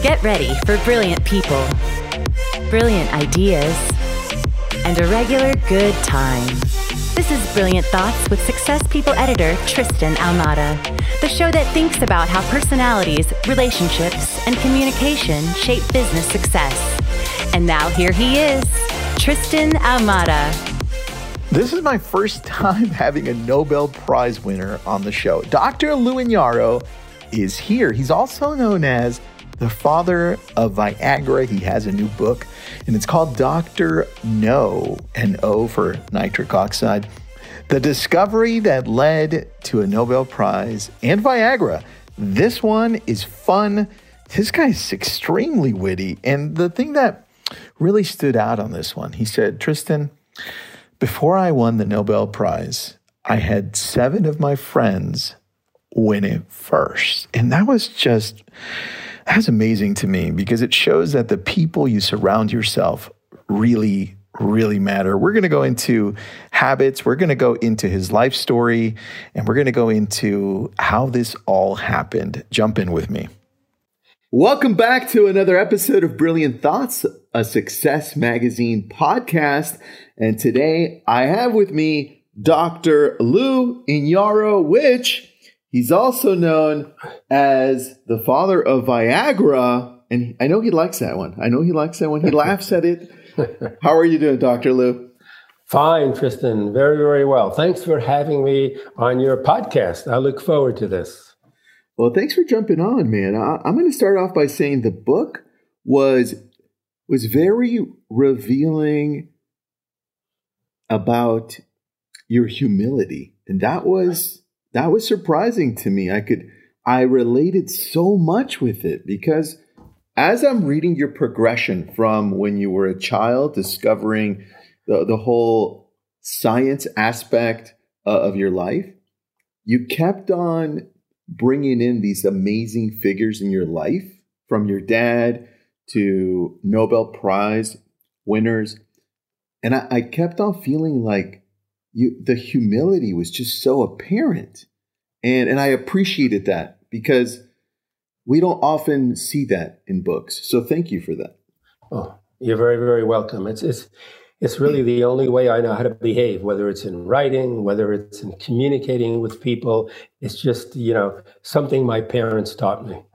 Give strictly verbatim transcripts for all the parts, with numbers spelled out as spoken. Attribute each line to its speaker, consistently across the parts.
Speaker 1: Get ready for brilliant people, brilliant ideas, and a regular good time. This is Brilliant Thoughts with Success People editor Tristan Ahumada, the show that thinks about how personalities, relationships, and communication shape business success. And now here he is, Tristan Ahumada.
Speaker 2: This is my first time having a Nobel Prize winner on the show. Doctor Lou Iñarro is here. He's also known as the father of Viagra. He has a new book, and it's called Doctor No, and O for nitric oxide. The discovery that led to a Nobel Prize and Viagra. This one is fun. This guy's extremely witty. And the thing that really stood out on this one, he said, Tristan, before I won the Nobel Prize, I had seven of my friends win it first. And that was just... That's amazing to me because it shows that the people you surround yourself really, really matter. We're going to go into habits. We're going to go into his life story, and we're going to go into how this all happened. Jump in with me. Welcome back to another episode of Brilliant Thoughts, a Success Magazine podcast. And today I have with me Doctor Lou Iñarro, which... he's also known as the father of Viagra, and I know he likes that one. I know he likes that one. He laughs at it. How are you doing, Doctor Lou?
Speaker 3: Fine, Tristan. Very, very well. Thanks for having me on your podcast. I look forward to this.
Speaker 2: Well, thanks for jumping on, man. I, I'm going to start off by saying the book was was very revealing about your humility, and that was... That was surprising to me. I could, I related so much with it because as I'm reading your progression from when you were a child, discovering the, the whole science aspect uh, of your life, you kept on bringing in these amazing figures in your life, from your dad to Nobel Prize winners. And I, I kept on feeling like You, the humility was just so apparent. And, and I appreciated that because we don't often see that in books. So thank you for that.
Speaker 3: Oh, you're very, very welcome. It's, it's, it's really the only way I know how to behave, whether it's in writing, whether it's in communicating with people. It's just, you know, something my parents taught me.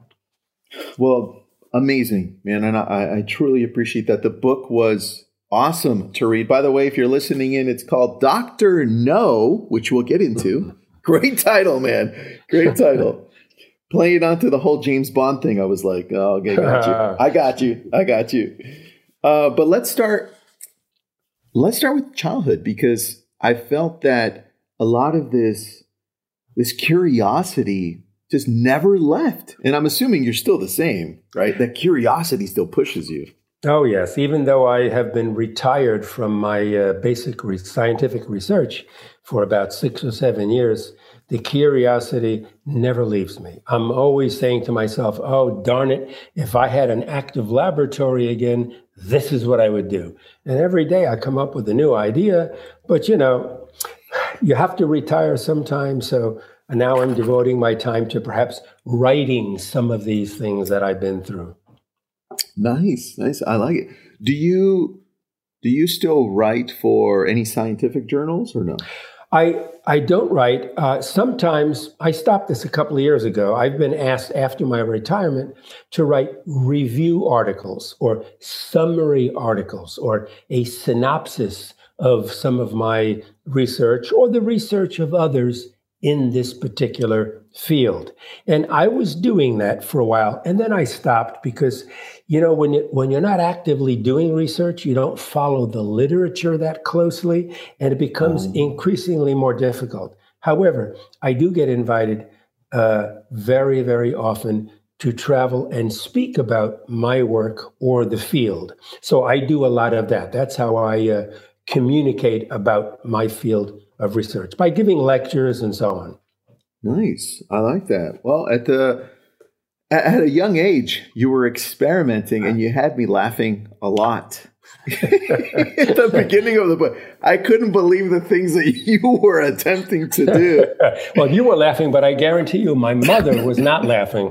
Speaker 2: Well, amazing, man. And I, I truly appreciate that. The book was awesome to read. By the way, if you're listening in, it's called Doctor No, which we'll get into. Great title, man. Great title. Playing onto the whole James Bond thing, I was like, oh, okay, got you. I got you. I got you. Uh, but let's start. Let's start with childhood because I felt that a lot of this, this curiosity just never left. And I'm assuming you're still the same, right? That curiosity still pushes you.
Speaker 3: Oh, yes. Even though I have been retired from my uh, basic re- scientific research for about six or seven years, the curiosity never leaves me. I'm always saying to myself, oh, darn it, if I had an active laboratory again, this is what I would do. And every day I come up with a new idea. But, you know, you have to retire sometime. So now I'm devoting my time to perhaps writing some of these things that I've been through.
Speaker 2: Nice, nice. I like it. Do you do you still write for any scientific journals or no?
Speaker 3: I I don't write. Uh, sometimes I stopped this a couple of years ago. I've been asked after my retirement to write review articles or summary articles or a synopsis of some of my research or the research of others in this particular field. And I was doing that for a while, and then I stopped because, you know, when you, when you're not actively doing research, you don't follow the literature that closely, and it becomes oh. increasingly more difficult. However, I do get invited uh, very, very often to travel and speak about my work or the field. So I do a lot of that. That's how I uh, communicate about my field of research, by giving lectures and so on.
Speaker 2: Nice. I like that. Well, at the at a young age, you were experimenting and you had me laughing a lot. At the beginning of the book, I couldn't believe the things that you were attempting to do.
Speaker 3: Well, you were laughing, but I guarantee you my mother was not laughing.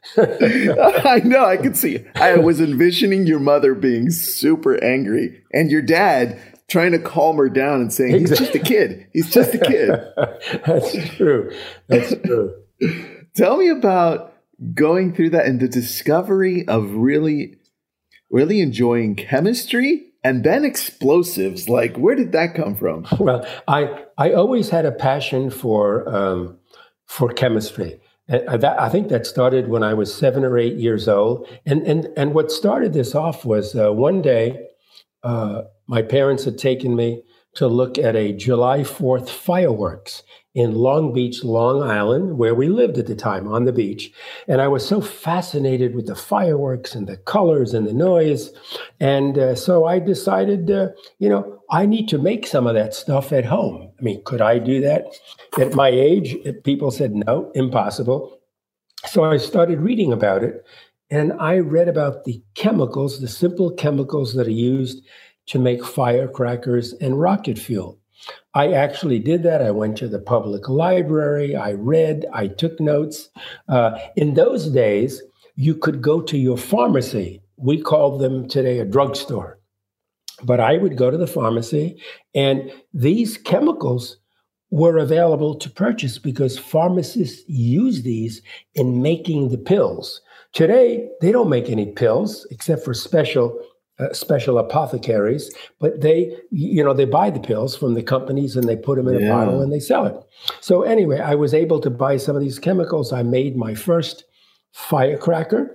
Speaker 2: I know. I could see. I was envisioning your mother being super angry and your dad trying to calm her down and saying, he's just a kid. He's just a kid.
Speaker 3: That's true. That's true.
Speaker 2: Tell me about going through that and the discovery of really, really enjoying chemistry and then explosives. Like, where did that come from?
Speaker 3: Well, I, I always had a passion for, um, for chemistry. And that, I think that started when I was seven or eight years old. And, and, and what started this off was uh, one day, uh, my parents had taken me to look at a July fourth fireworks in Long Beach, Long Island, where we lived at the time on the beach. And I was so fascinated with the fireworks and the colors and the noise. And uh, so I decided, uh, you know, I need to make some of that stuff at home. I mean, could I do that? At my age, people said, no, impossible. So I started reading about it. And I read about the chemicals, the simple chemicals that are used to make firecrackers and rocket fuel. I actually did that. I went to the public library. I read. I took notes. Uh, in those days, you could go to your pharmacy. We call them today a drugstore. But I would go to the pharmacy, and these chemicals were available to purchase because pharmacists use these in making the pills. Today, they don't make any pills except for special uh, special apothecaries, but they, you know, they buy the pills from the companies and they put them in yeah. a bottle and they sell it. So anyway, I was able to buy some of these chemicals. I made my first firecracker,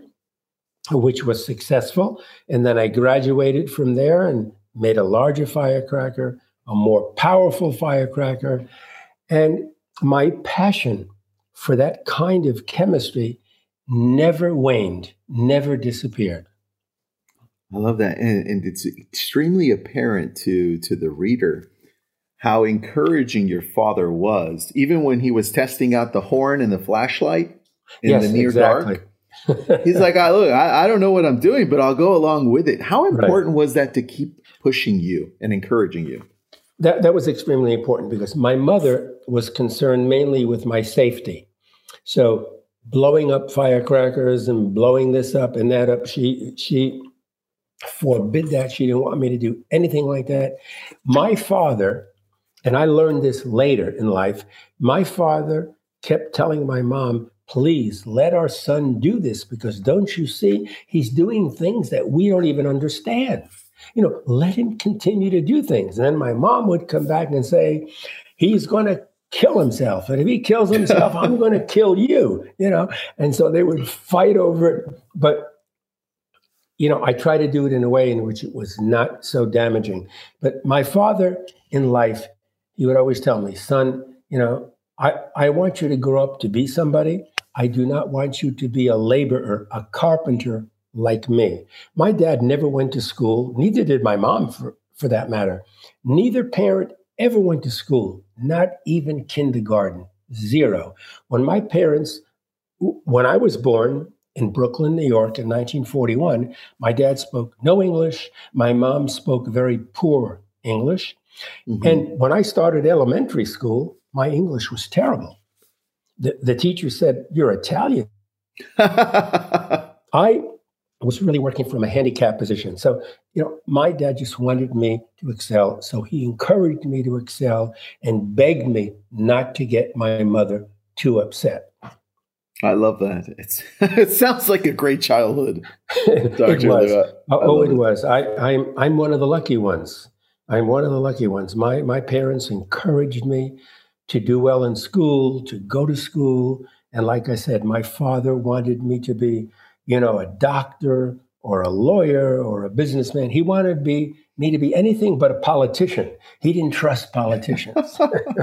Speaker 3: which was successful. And then I graduated from there and made a larger firecracker, a more powerful firecracker. And my passion for that kind of chemistry never waned, never disappeared.
Speaker 2: I love that. And, and it's extremely apparent to, to the reader how encouraging your father was, even when he was testing out the horn and the flashlight in
Speaker 3: yes,
Speaker 2: the near
Speaker 3: exactly.
Speaker 2: dark. He's like, I, look, I, I don't know what I'm doing, but I'll go along with it. How important right. was that to keep pushing you and encouraging you?
Speaker 3: That, that was extremely important because my mother was concerned mainly with my safety. So blowing up firecrackers and blowing this up and that up, she she forbid that. She didn't want me to do anything like that. My father, and I learned this later in life, my father kept telling my mom, please let our son do this because don't you see, he's doing things that we don't even understand. You know, let him continue to do things. And then my mom would come back and say, he's going to kill himself. And if he kills himself, I'm going to kill you, you know. And so they would fight over it. But, you know, I try to do it in a way in which it was not so damaging. But my father in life, he would always tell me, son, you know, I, I want you to grow up to be somebody. I do not want you to be a laborer, a carpenter like me. My dad never went to school. Neither did my mom, for, for that matter. Neither parent ever went to school, not even kindergarten, zero. When my parents, when I was born in Brooklyn, New York in nineteen forty-one, my dad spoke no English. My mom spoke very poor English. Mm-hmm. And when I started elementary school, my English was terrible. The, the teacher said, you're Italian. I was really working from a handicap position. So, you know, my dad just wanted me to excel. So he encouraged me to excel and begged me not to get my mother too upset.
Speaker 2: I love that. It's, it sounds like a great childhood.
Speaker 3: It was. Oh, oh it, it was. I, I'm, I'm one of the lucky ones. I'm one of the lucky ones. My, my parents encouraged me to do well in school, to go to school. And like I said, my father wanted me to be, you know, a doctor or a lawyer or a businessman. He wanted to be, me to be anything but a politician. He didn't trust politicians.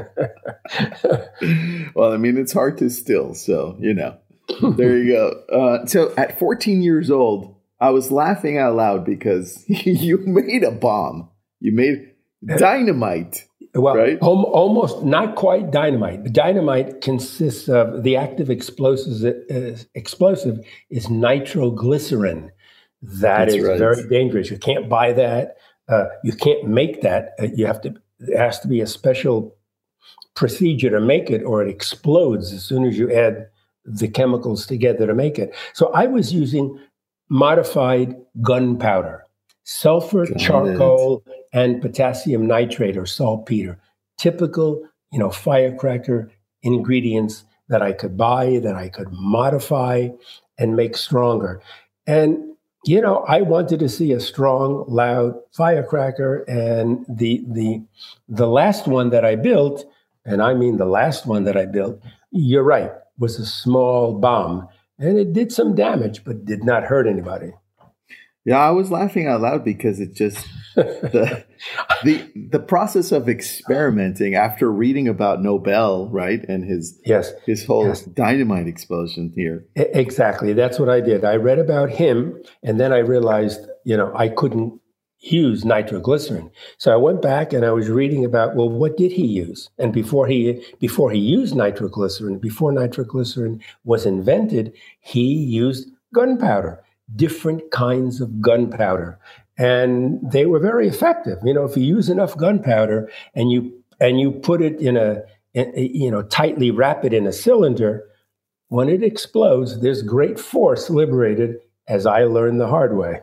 Speaker 2: Well, I mean, it's hard to still. So, you know, there you go. Uh, so at fourteen years old, I was laughing out loud because you made a bomb. You made dynamite.
Speaker 3: Well,
Speaker 2: right?
Speaker 3: om- almost not quite dynamite. The dynamite consists of the active explosives. Uh, explosive is nitroglycerin. That That's is right. very dangerous. You can't buy that. Uh, you can't make that. Uh, you have to. It has to be a special procedure to make it, or it explodes as soon as you add the chemicals together to make it. So I was using modified gunpowder, sulfur,
Speaker 2: Got
Speaker 3: charcoal, it. and potassium nitrate or saltpeter. Typical, you know, firecracker ingredients that I could buy, that I could modify and make stronger. And, you know, I wanted to see a strong, loud firecracker. And the the the last one that I built, and I mean the last one that I built, you're right, was a small bomb. And it did some damage, but did not hurt anybody.
Speaker 2: Yeah, I was laughing out loud because it just the the the process of experimenting after reading about Nobel, right, and his
Speaker 3: yes
Speaker 2: his whole
Speaker 3: yes.
Speaker 2: dynamite explosion here.
Speaker 3: Exactly, that's what I did. I read about him, and then I realized, you know, I couldn't use nitroglycerin. So I went back and I was reading about, well, what did he use? And before he before he used nitroglycerin, before nitroglycerin was invented, he used gunpowder. Different kinds of gunpowder, and they were very effective. You know, if you use enough gunpowder and you and you put it in a, in, you know, tightly wrap it in a cylinder, when it explodes, there's great force liberated, as I learned the hard way.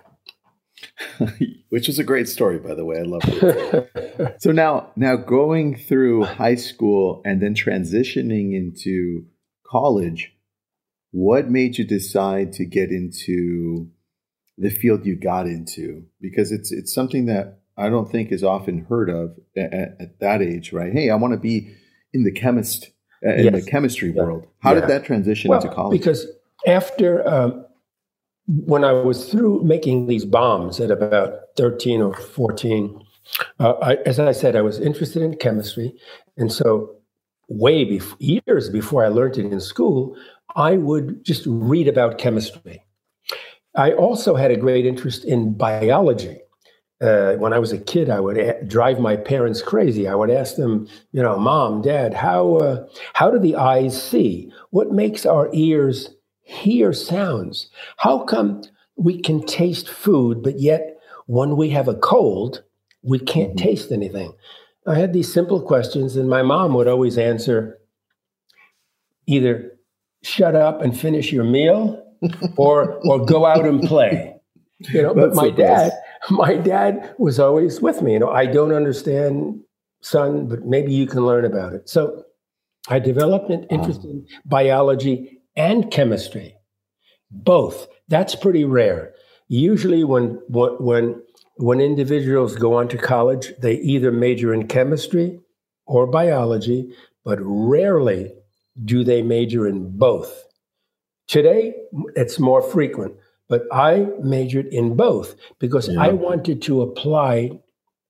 Speaker 2: Which is a great story, by the way. I love it. So now, now going through high school and then transitioning into college, what made you decide to get into the field you got into? Because it's it's something that I don't think is often heard of at, at that age, right? Hey, I want to be in the chemist uh, in yes. the chemistry yeah. world. How yeah. did that transition
Speaker 3: well,
Speaker 2: into college?
Speaker 3: Because after um, when I was through making these bombs at about thirteen or fourteen, uh, I, as I said, I was interested in chemistry, and so way before, years before I learned it in school, I would just read about chemistry. I also had a great interest in biology. Uh, when I was a kid, I would a- drive my parents crazy. I would ask them, you know, Mom, Dad, how uh, how do the eyes see? What makes our ears hear sounds? How come we can taste food, but yet when we have a cold, we can't mm-hmm. taste anything? I had these simple questions, and my mom would always answer either shut up and finish your meal or or go out and play. You know, but my dad, my dad was always with me. You know, I don't understand, son, but maybe you can learn about it. So I developed an interest in biology and chemistry, both. That's pretty rare. Usually when when when individuals go on to college, they either major in chemistry or biology, but rarely do they major in both. Today, it's more frequent, but I majored in both because yeah. I wanted to apply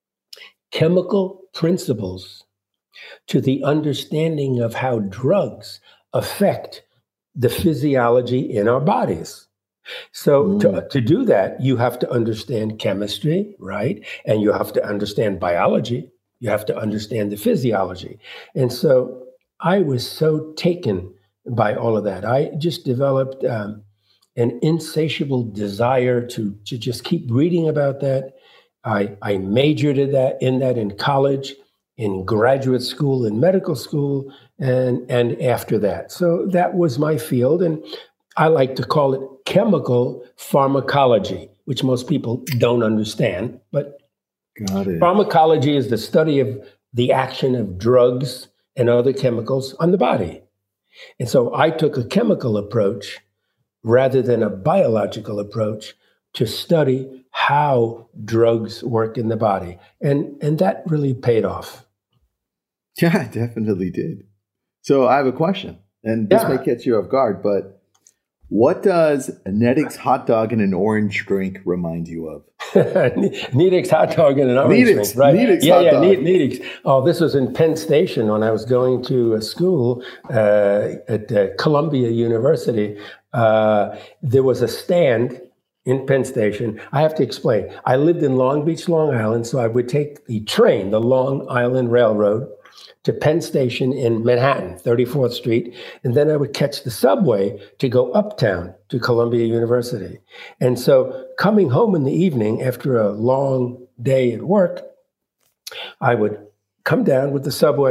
Speaker 3: chemical principles to the understanding of how drugs affect the physiology in our bodies. So mm. to, to do that, you have to understand chemistry, right? And you have to understand biology. You have to understand the physiology. And so I was so taken by all of that. I just developed um, an insatiable desire to, to just keep reading about that. I, I majored in that, in that in college, in graduate school, in medical school, and, and after that. So that was my field. And I like to call it chemical pharmacology, which most people don't understand. But
Speaker 2: Got it.
Speaker 3: Pharmacology is the study of the action of drugs and other chemicals on the body. And so I took a chemical approach rather than a biological approach to study how drugs work in the body. And, and that really paid off.
Speaker 2: Yeah, it definitely did. So I have a question, and this yeah. may catch you off guard, but what does Nedick's hot dog and an orange drink remind you of?
Speaker 3: Nedick's hot dog and an orange
Speaker 2: Nedick's,
Speaker 3: drink, right?
Speaker 2: Nedick's
Speaker 3: yeah,
Speaker 2: hot
Speaker 3: yeah,
Speaker 2: dog.
Speaker 3: Nedick's. Oh, this was in Penn Station when I was going to a school uh, at uh, Columbia University. Uh, there was a stand in Penn Station. I have to explain. I lived in Long Beach, Long Island, so I would take the train, the Long Island Railroad, to Penn Station in Manhattan, thirty-fourth Street, and then I would catch the subway to go uptown to Columbia University. And so coming home in the evening after a long day at work, I would come down with the subway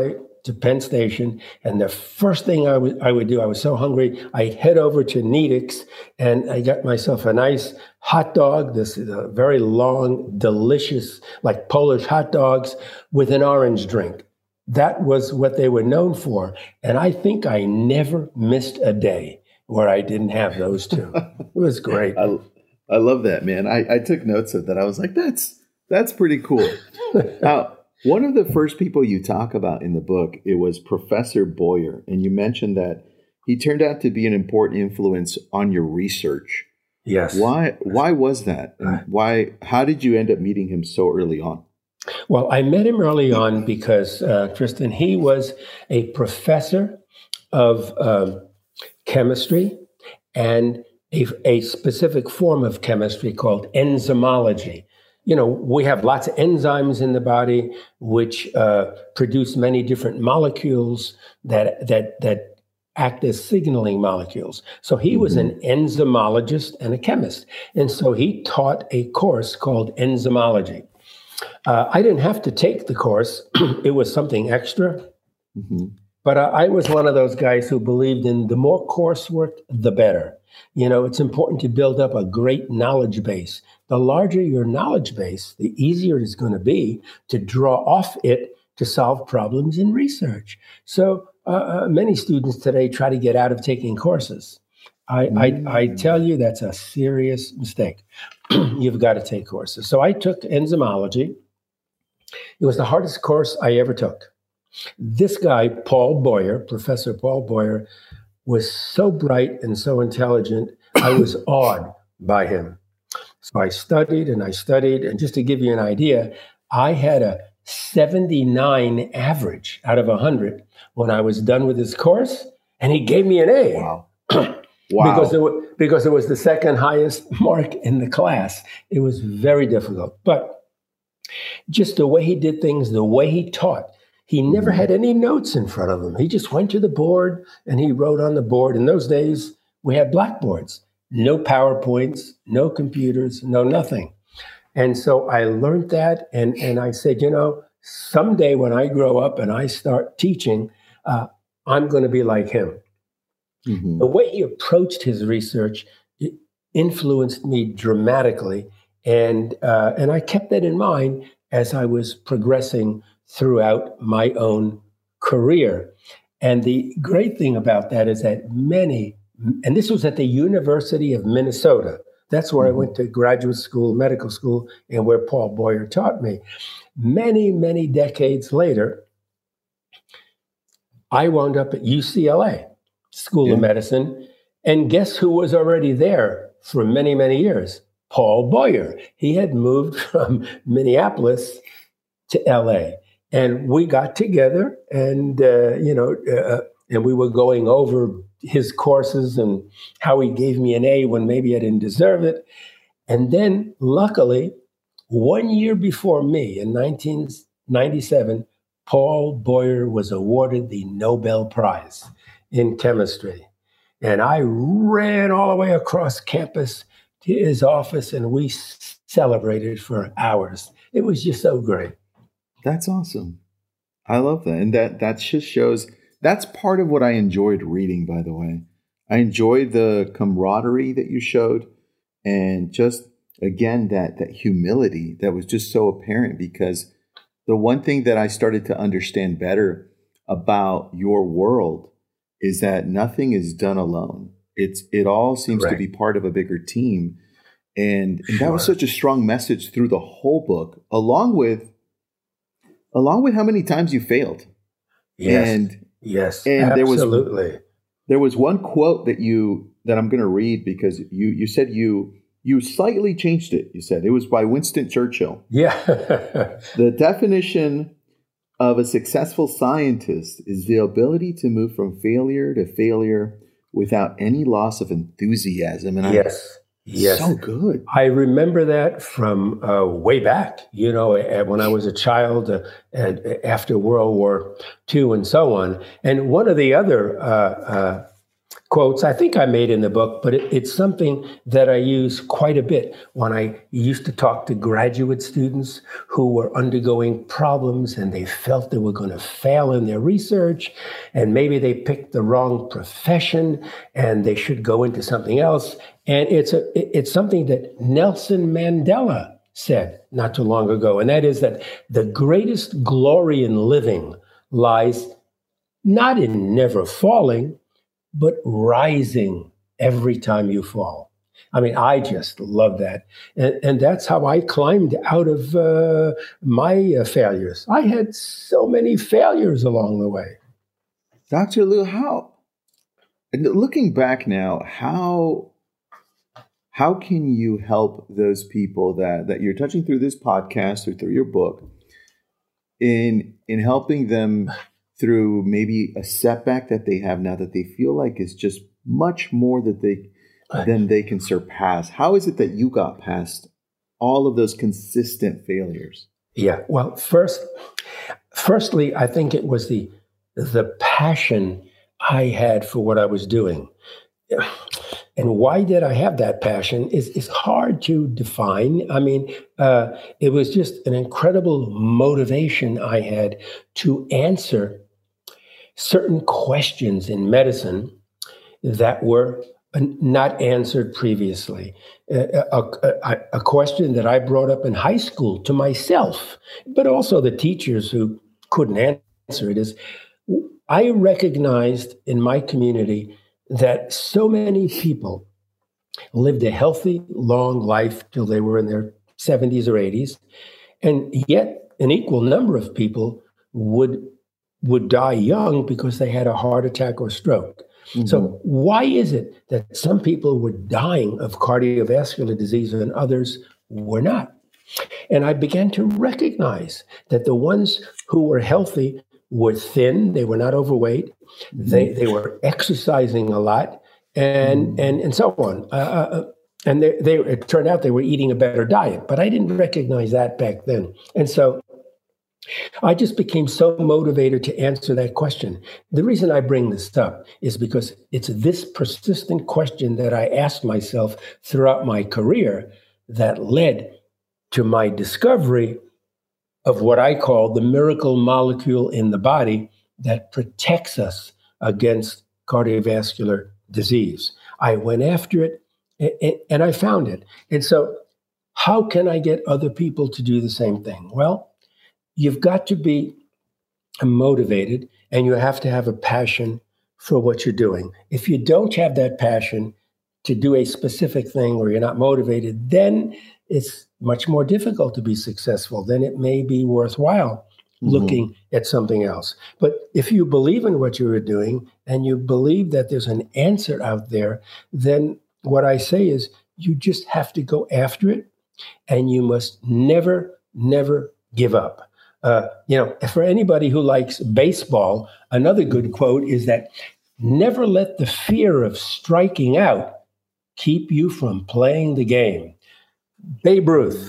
Speaker 3: to Penn Station, and the first thing I would I would do, I was so hungry, I'd head over to Nedick's, and I got myself a nice hot dog, this is a very long, delicious, like Polish hot dogs with an orange drink. That was what they were known for. And I think I never missed a day where I didn't have those two. It was great.
Speaker 2: I, I love that, man. I, I took notes of that. I was like, that's that's pretty cool. Now, one of the first people you talk about in the book, it was Professor Boyer. And you mentioned that he turned out to be an important influence on your research.
Speaker 3: Yes.
Speaker 2: Why why was that? And why how did you end up meeting him so early on?
Speaker 3: Well, I met him early on because, uh, Tristan, he was a professor of um, chemistry and a, a specific form of chemistry called enzymology. You know, we have lots of enzymes in the body which uh, produce many different molecules that that that act as signaling molecules. So he was an enzymologist and a chemist. And so he taught a course called enzymology. Uh, I didn't have to take the course. It was something extra. Mm-hmm. But uh, I was one of those guys who believed in the more coursework, the better. You know, it's important to build up a great knowledge base. The larger your knowledge base, the easier it's going to be to draw off it to solve problems in research. So uh, uh, many students today try to get out of taking courses. I, mm. I, I tell you, that's a serious mistake. You've got to take courses. So I took enzymology. It was the hardest course I ever took. This guy, Paul Boyer, Professor Paul Boyer, was so bright and so intelligent, I was awed by him. So I studied and I studied, and just to give you an idea, I had a seventy-nine average out of one hundred when I was done with his course, and he gave me an A.
Speaker 2: Wow.
Speaker 3: Wow. Because it, was, because it was the second highest mark in the class. It was very difficult. But just the way he did things, the way he taught, he never had any notes in front of him. He just went to the board and he wrote on the board. In those days, we had blackboards, no PowerPoints, no computers, no nothing. And so I learned that, and, and I said, you know, someday when I grow up and I start teaching, uh, I'm going to be like him. Mm-hmm. The way he approached his research influenced me dramatically, and uh, and I kept that in mind as I was progressing throughout my own career. And the great thing about that is that many, and this was at the University of Minnesota. That's where mm-hmm. I went to graduate school, medical school, and where Paul Boyer taught me. Many, many decades later, I wound up at U C L A, School yeah. of Medicine. And guess who was already there for many, many years? Paul Boyer. He had moved from Minneapolis to L A. And we got together and, uh, you know, uh, and we were going over his courses and how he gave me an A when maybe I didn't deserve it. And then, luckily, one year before me, in nineteen ninety-seven, Paul Boyer was awarded the Nobel Prize in chemistry. And I ran all the way across campus to his office, and we celebrated for hours. It was just so great.
Speaker 2: That's awesome. I love that. And that, that just shows, that's part of what I enjoyed reading, by the way. I enjoyed the camaraderie that you showed, and just, again, that, that humility that was just so apparent, because the one thing that I started to understand better about your world is that nothing is done alone. It's it all seems Correct. to be part of a bigger team. And, and sure. that was such a strong message through the whole book, along with along with how many times you failed.
Speaker 3: Yes.
Speaker 2: And
Speaker 3: yes.
Speaker 2: And
Speaker 3: absolutely.
Speaker 2: There was there was one quote that you that I'm going to read, because you you said you you slightly changed it. You said it was by Winston Churchill.
Speaker 3: Yeah.
Speaker 2: The definition of a successful scientist is the ability to move from failure to failure without any loss of enthusiasm. And
Speaker 3: yes,
Speaker 2: I,
Speaker 3: yes,
Speaker 2: so good.
Speaker 3: I remember that from uh, way back. You know, when I was a child, uh, and after World War Two, and so on. And one of the other uh, uh, quotes I think I made in the book, but it, it's something that I use quite a bit when I used to talk to graduate students who were undergoing problems and they felt they were going to fail in their research, and maybe they picked the wrong profession and they should go into something else. And it's a it's something that Nelson Mandela said not too long ago, and that is that the greatest glory in living lies not in never falling, but rising every time you fall. I mean, I just love that. And, and that's how I climbed out of uh, my uh, failures. I had so many failures along the way.
Speaker 2: Doctor Lou, how, looking back now, how how can you help those people that, that you're touching through this podcast or through your book in in helping them through maybe a setback that they have now that they feel like is just much more that they than they can surpass? How is it that you got past all of those consistent failures?
Speaker 3: Yeah, well, first, firstly, I think it was the the passion I had for what I was doing. And why did I have that passion is, is hard to define. I mean, uh, it was just an incredible motivation I had to answer certain questions in medicine that were not answered previously. A, a, a question that I brought up in high school to myself, but also the teachers who couldn't answer it, is I recognized in my community that so many people lived a healthy, long life till they were in their seventies or eighties, and yet an equal number of people would would die young because they had a heart attack or stroke. Mm-hmm. So why is it that some people were dying of cardiovascular disease and others were not? And I began to recognize that the ones who were healthy were thin, they were not overweight, mm-hmm. they they were exercising a lot, and mm-hmm. and and so on. Uh, and they, they it turned out they were eating a better diet, but I didn't recognize that back then. And so I just became so motivated to answer that question. The reason I bring this up is because it's this persistent question that I asked myself throughout my career that led to my discovery of what I call the miracle molecule in the body that protects us against cardiovascular disease. I went after it and I found it. And so how can I get other people to do the same thing? Well, you've got to be motivated and you have to have a passion for what you're doing. If you don't have that passion to do a specific thing or you're not motivated, then it's much more difficult to be successful. Then it may be worthwhile mm-hmm. looking at something else. But if you believe in what you are doing and you believe that there's an answer out there, then what I say is you just have to go after it and you must never, never give up. Uh, you know, for anybody who likes baseball, another good quote is that never let the fear of striking out keep you from playing the game. Babe Ruth.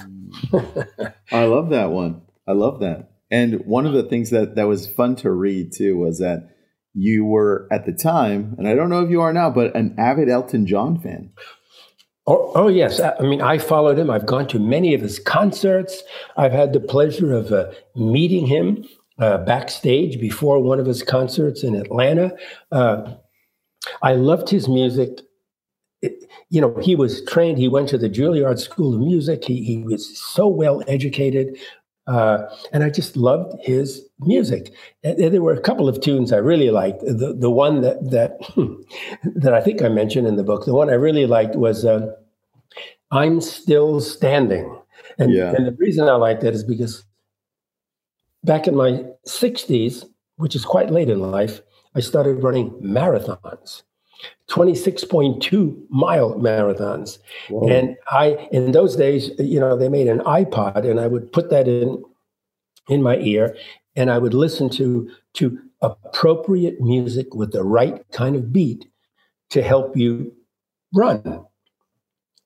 Speaker 2: I love that one. I love that. And one of the things that, that was fun to read, too, was that you were, at the time, and I don't know if you are now, but an avid Elton John fan.
Speaker 3: Oh, oh, yes. I mean, I followed him. I've gone to many of his concerts. I've had the pleasure of uh, meeting him uh, backstage before one of his concerts in Atlanta. Uh, I loved his music. It, you know, he was trained. He went to the Juilliard School of Music. He, he was so well educated. Uh, and I just loved his music. And there were a couple of tunes I really liked. The the one that that that I think I mentioned in the book, the one I really liked was uh, "I'm Still Standing." And, yeah. and the reason I like that is because back in my sixties, which is quite late in life, I started running marathons. twenty-six point two mile marathons. Whoa. And I, in those days, you know, they made an iPod and I would put that in, in my ear and I would listen to, to appropriate music with the right kind of beat to help you run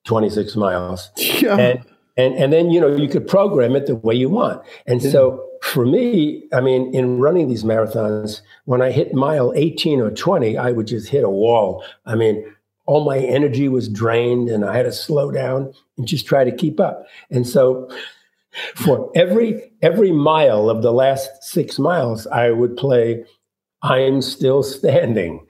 Speaker 3: twenty-six miles. Yeah. And, and, and then, you know, you could program it the way you want. And yeah. so for me, I mean, in running these marathons, when I hit mile eighteen or twenty, I would just hit a wall. I mean, all my energy was drained and I had to slow down and just try to keep up. And so for every every mile of the last six miles, I would play I'm Still Standing.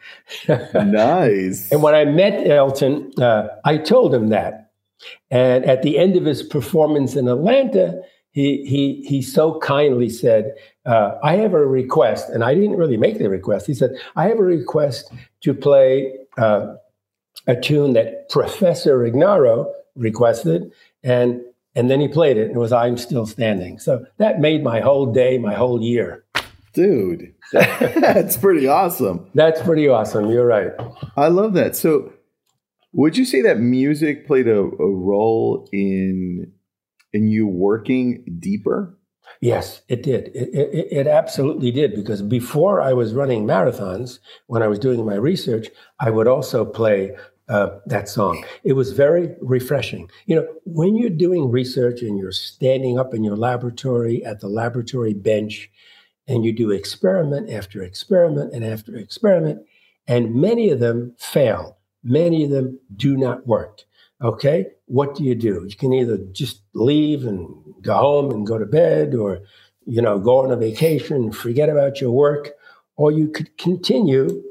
Speaker 2: Nice.
Speaker 3: And when I met Elton, uh, I told him that. And at the end of his performance in Atlanta, he he he so kindly said, uh, I have a request. And I didn't really make the request. He said, I have a request to play uh, a tune that Professor Ignaro requested. And and then he played it, and it was I'm Still Standing. So that made my whole day, my whole year.
Speaker 2: Dude, that's pretty awesome.
Speaker 3: That's pretty awesome. You're right.
Speaker 2: I love that. So would you say that music played a, a role in in you working deeper?
Speaker 3: Yes, it did. It, it, it absolutely did, because before I was running marathons, when I was doing my research, I would also play uh, that song. It was very refreshing. You know, when you're doing research and you're standing up in your laboratory at the laboratory bench, and you do experiment after experiment and after experiment, and many of them fail. Many of them do not work. Okay, what do you do? You can either just leave and go home and go to bed, or, you know, go on a vacation, forget about your work, or you could continue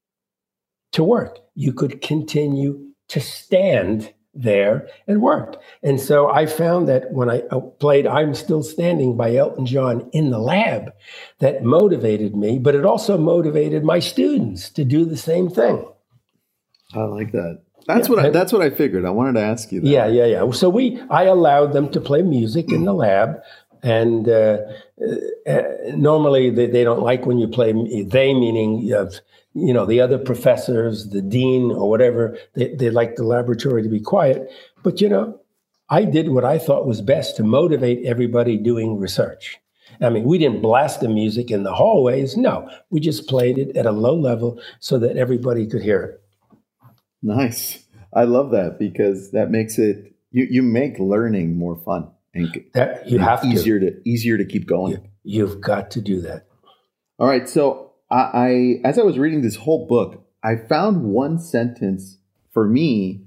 Speaker 3: to work. You could continue to stand there and work. And so I found that when I played I'm Still Standing by Elton John in the lab, that motivated me, but it also motivated my students to do the same thing.
Speaker 2: I like that. That's
Speaker 3: Yeah.
Speaker 2: what I, that's what I figured. I wanted to ask you that.
Speaker 3: Yeah, yeah, yeah. So we, I allowed them to play music in the lab, and uh, uh, normally they, they don't like when you play. They, meaning uh, you know, the other professors, the dean, or whatever. They they like the laboratory to be quiet. But you know, I did what I thought was best to motivate everybody doing research. I mean, we didn't blast the music in the hallways. No, we just played it at a low level so that everybody could hear it.
Speaker 2: Nice. I love that, because that makes it, you, you make learning more fun and
Speaker 3: That you have
Speaker 2: easier
Speaker 3: to.
Speaker 2: to easier to keep going.
Speaker 3: You, you've got to do that.
Speaker 2: All right. So I, I, as I was reading this whole book, I found one sentence for me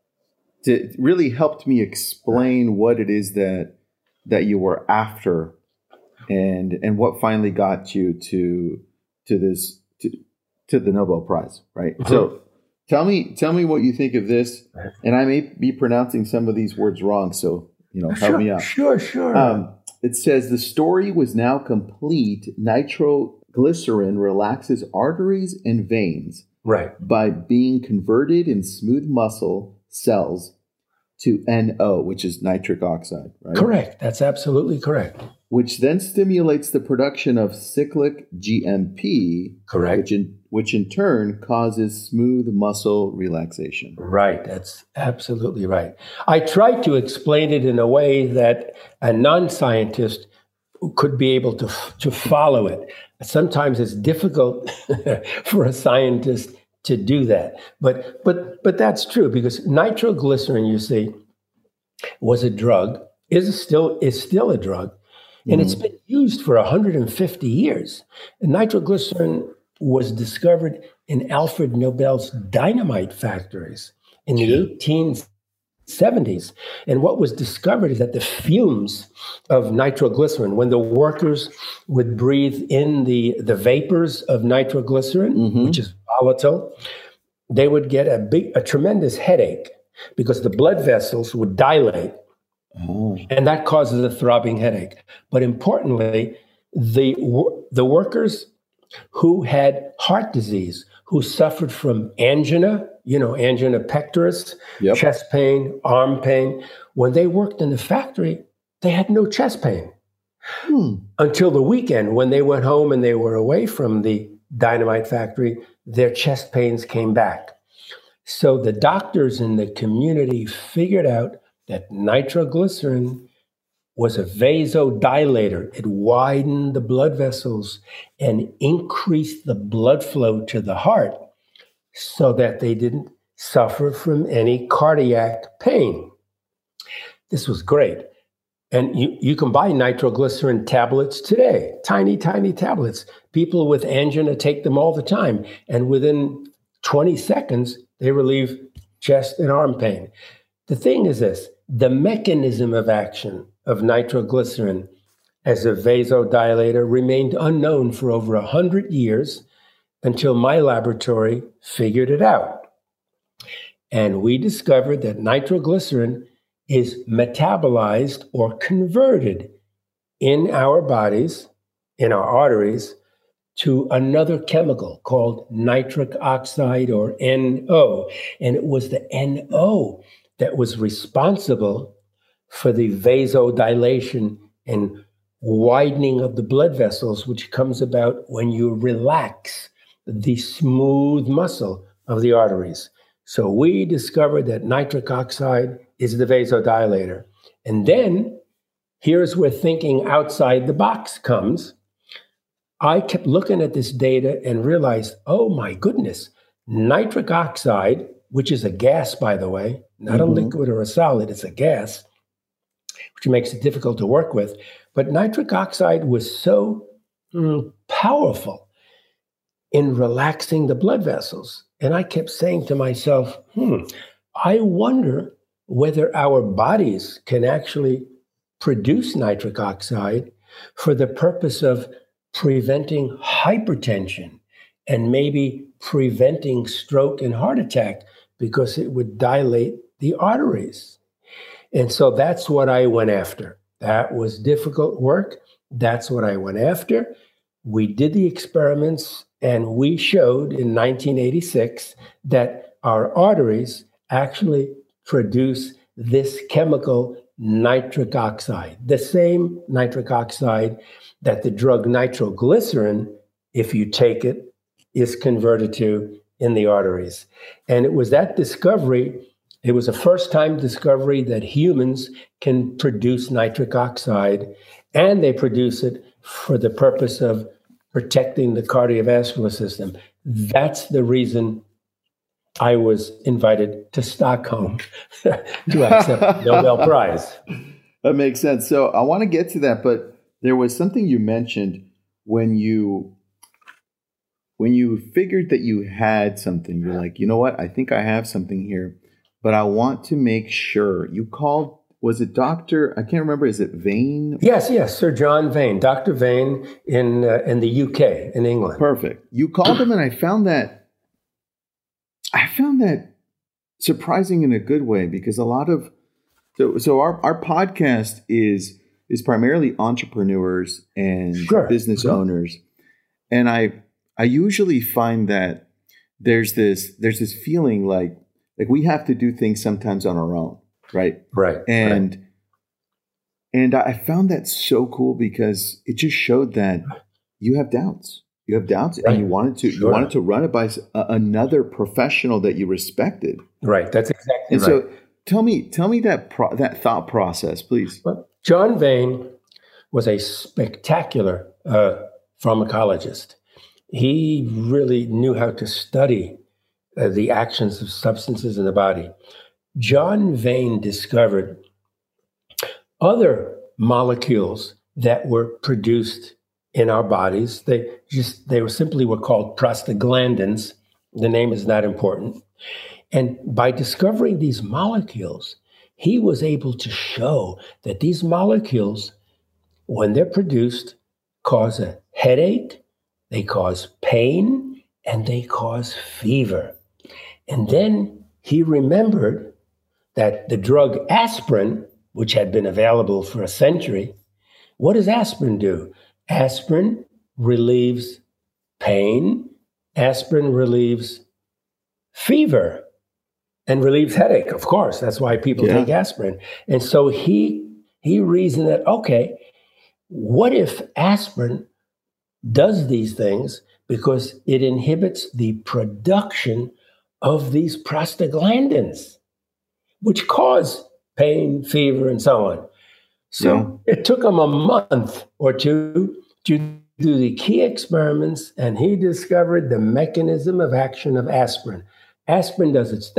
Speaker 2: to really helped me explain what it is that that you were after, and and what finally got you to to this to, to the Nobel Prize, right? Mm-hmm. So tell me tell me what you think of this, and I may be pronouncing some of these words wrong, so you know, help
Speaker 3: sure,
Speaker 2: me out.
Speaker 3: Sure, sure.
Speaker 2: Um, it says the story was now complete. Nitroglycerin relaxes arteries and veins,
Speaker 3: right,
Speaker 2: by being converted in smooth muscle cells to N O, which is nitric oxide, right?
Speaker 3: Correct. That's absolutely correct.
Speaker 2: Which then stimulates the production of cyclic G M P,
Speaker 3: correct,
Speaker 2: which in which in turn causes smooth muscle relaxation.
Speaker 3: Right. That's absolutely right. I tried to explain it in a way that a non-scientist could be able to to follow it. Sometimes it's difficult for a scientist to do that, but but but that's true, because nitroglycerin, you see, was a drug, is still is still a drug, and mm. it's been used for one hundred fifty years. And nitroglycerin was discovered in Alfred Nobel's dynamite factories in the eighteen seventies. And what was discovered is that the fumes of nitroglycerin, when the workers would breathe in the, the vapors of nitroglycerin, mm-hmm. which is volatile, they would get a big, a tremendous headache, because the blood vessels would dilate. Oh. And that causes a throbbing headache. But importantly, the the workers who had heart disease, who suffered from angina, you know, angina pectoris, yep. chest pain, arm pain, when they worked in the factory, they had no chest pain. Hmm. Until the weekend, when they went home and they were away from the dynamite factory, their chest pains came back. So the doctors in the community figured out that nitroglycerin was a vasodilator. It widened the blood vessels and increased the blood flow to the heart so that they didn't suffer from any cardiac pain. This was great. And you, you can buy nitroglycerin tablets today, tiny, tiny tablets. People with angina take them all the time. And within twenty seconds, they relieve chest and arm pain. The thing is this, the mechanism of action of nitroglycerin as a vasodilator remained unknown for over one hundred years until my laboratory figured it out. And we discovered that nitroglycerin is metabolized or converted in our bodies, in our arteries, to another chemical called nitric oxide, or N O. And it was the N O that was responsible for the vasodilation and widening of the blood vessels, which comes about when you relax the smooth muscle of the arteries. So we discovered that nitric oxide is the vasodilator. And then here's where thinking outside the box comes. I kept looking at this data and realized, oh my goodness, nitric oxide, which is a gas, by the way, not mm-hmm. a liquid or a solid, it's a gas, which makes it difficult to work with. But nitric oxide was so mm, powerful in relaxing the blood vessels. And I kept saying to myself, hmm, I wonder whether our bodies can actually produce nitric oxide for the purpose of preventing hypertension and maybe preventing stroke and heart attack, because it would dilate the arteries. And so that's what I went after. That was difficult work. That's what I went after. We did the experiments, and we showed in nineteen eighty-six that our arteries actually produce this chemical nitric oxide, the same nitric oxide that the drug nitroglycerin, if you take it, is converted to in the arteries. And it was that discovery, it was a first-time discovery that humans can produce nitric oxide, and they produce it for the purpose of protecting the cardiovascular system. That's the reason I was invited to Stockholm to accept the Nobel Prize.
Speaker 2: That makes sense. So I want to get to that, but there was something you mentioned when you when you figured that you had something. You're like, you know what? I think I have something here, but I want to make sure. You called, was it Doctor I can't remember. Is it Vane?
Speaker 3: Yes, yes, Sir John Vane, Doctor Vane in uh, in the U K, in England.
Speaker 2: Perfect. You called him, and I found that I found that surprising in a good way, because a lot of so so our our podcast is is primarily entrepreneurs and
Speaker 3: sure.
Speaker 2: business
Speaker 3: sure.
Speaker 2: owners, and I I usually find that there's this there's this feeling like like we have to do things sometimes on our own, right?
Speaker 3: Right.
Speaker 2: And
Speaker 3: right.
Speaker 2: and I found that so cool, because it just showed that you have doubts. You have doubts, right. and you wanted to sure. you wanted to run it by a, another professional that you respected.
Speaker 3: Right. That's exactly
Speaker 2: and
Speaker 3: right.
Speaker 2: So tell me tell me that pro, that thought process, please.
Speaker 3: Well, John Vane was a spectacular uh, pharmacologist. He really knew how to study uh, the actions of substances in the body. John Vane discovered other molecules that were produced in our bodies. They just they were simply were called prostaglandins. The name is not important. And by discovering these molecules, he was able to show that these molecules, when they're produced, cause a headache, they cause pain, and they cause fever. And then he remembered that the drug aspirin, which had been available for a century, what does aspirin do? Aspirin relieves pain, aspirin relieves fever, and relieves headache, of course. That's why people yeah. take aspirin. And so he he reasoned that, okay, what if aspirin does these things because it inhibits the production of these prostaglandins, which cause pain, fever, and so on. So yeah. it took him a month or two to do the key experiments, and he discovered the mechanism of action of aspirin. Aspirin does its thing,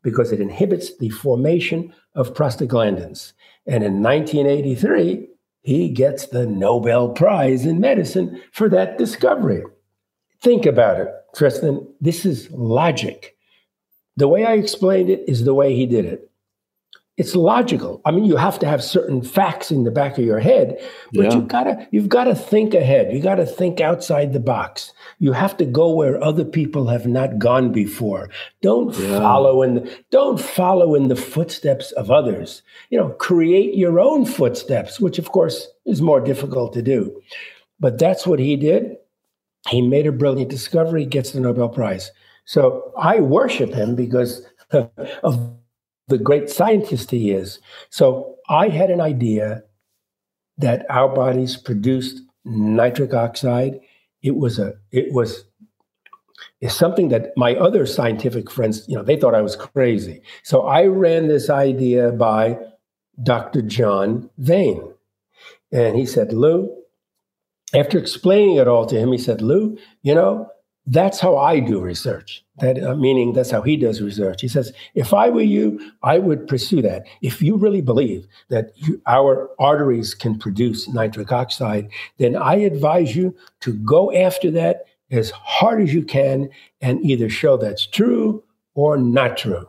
Speaker 3: because it inhibits the formation of prostaglandins. And in nineteen eighty-three, he gets the Nobel Prize in medicine for that discovery. Think about it, Tristan. This is logic. The way I explained it is the way he did it. It's logical. I mean, you have to have certain facts in the back of your head, but yeah. you've got to you've got to think ahead. You got to think outside the box. You have to go where other people have not gone before. Don't yeah. follow in the, don't follow in the footsteps of others. You know, create your own footsteps, which of course is more difficult to do. But that's what he did. He made a brilliant discovery, gets the Nobel Prize. So I worship him because of the great scientist he is. So I had an idea that our bodies produced nitric oxide. It was a, it was it's something that my other scientific friends, you know, they thought I was crazy. So I ran this idea by Doctor John Vane. And he said, Lou, after explaining it all to him, he said, Lou, you know, that's how I do research. That uh, meaning that's how he does research. He says, if I were you, I would pursue that. If you really believe that you, our arteries can produce nitric oxide, then I advise you to go after that as hard as you can and either show that's true or not true.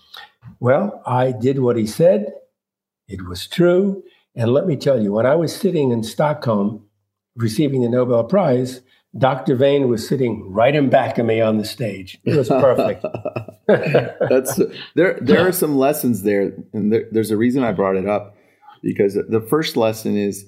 Speaker 3: Well, I did what he said. It was true. And let me tell you, when I was sitting in Stockholm receiving the Nobel Prize, Doctor Vane was sitting right in back of me on the stage. It was perfect.
Speaker 2: That's there. There are some lessons there, and there, there's a reason I brought it up, because the first lesson is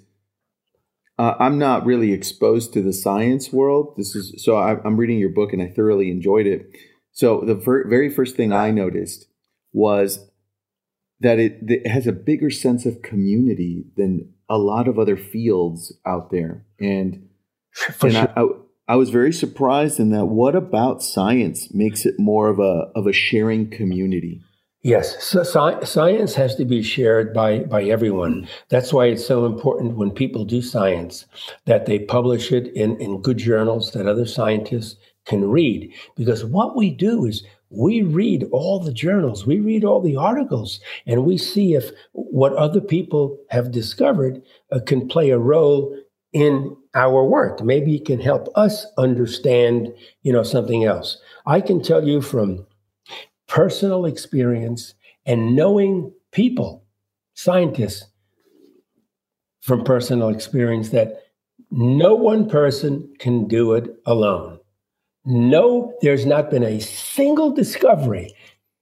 Speaker 2: uh, I'm not really exposed to the science world. This is so I, I'm reading your book, and I thoroughly enjoyed it. So the ver- very first thing I noticed was that it, it has a bigger sense of community than a lot of other fields out there, and. For and sure. I, I, I was very surprised in that. What about science makes it more of a of a sharing community?
Speaker 3: Yes, so sci- science has to be shared by by everyone. That's why it's so important when people do science that they publish it in, in good journals that other scientists can read. Because what we do is we read all the journals, we read all the articles, and we see if what other people have discovered uh, can play a role in our work. Maybe it can help us understand, you know, something else. I can tell you from personal experience and knowing people, scientists, from personal experience, that no one person can do it alone. No, there's not been a single discovery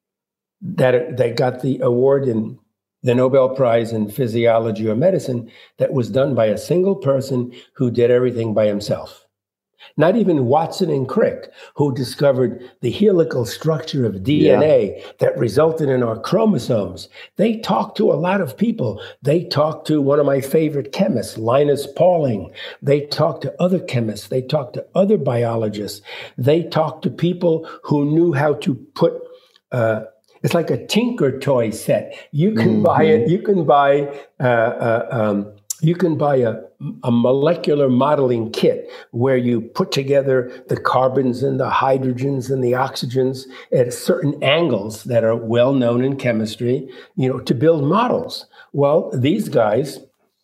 Speaker 3: that, that got the award in the Nobel Prize in Physiology or Medicine that was done by a single person who did everything by himself. Not even Watson and Crick, who discovered the helical structure of D N A yeah. that resulted in our chromosomes. They talked to a lot of people. They talked to one of my favorite chemists, Linus Pauling. They talked to other chemists. They talked to other biologists. They talked to people who knew how to put uh, it's like a Tinker toy set. You can mm-hmm. buy it. You can buy. Uh, uh, um, you can buy a, a molecular modeling kit where you put together the carbons and the hydrogens and the oxygens at certain angles that are well known in chemistry. You know, to build models. Well, these guys,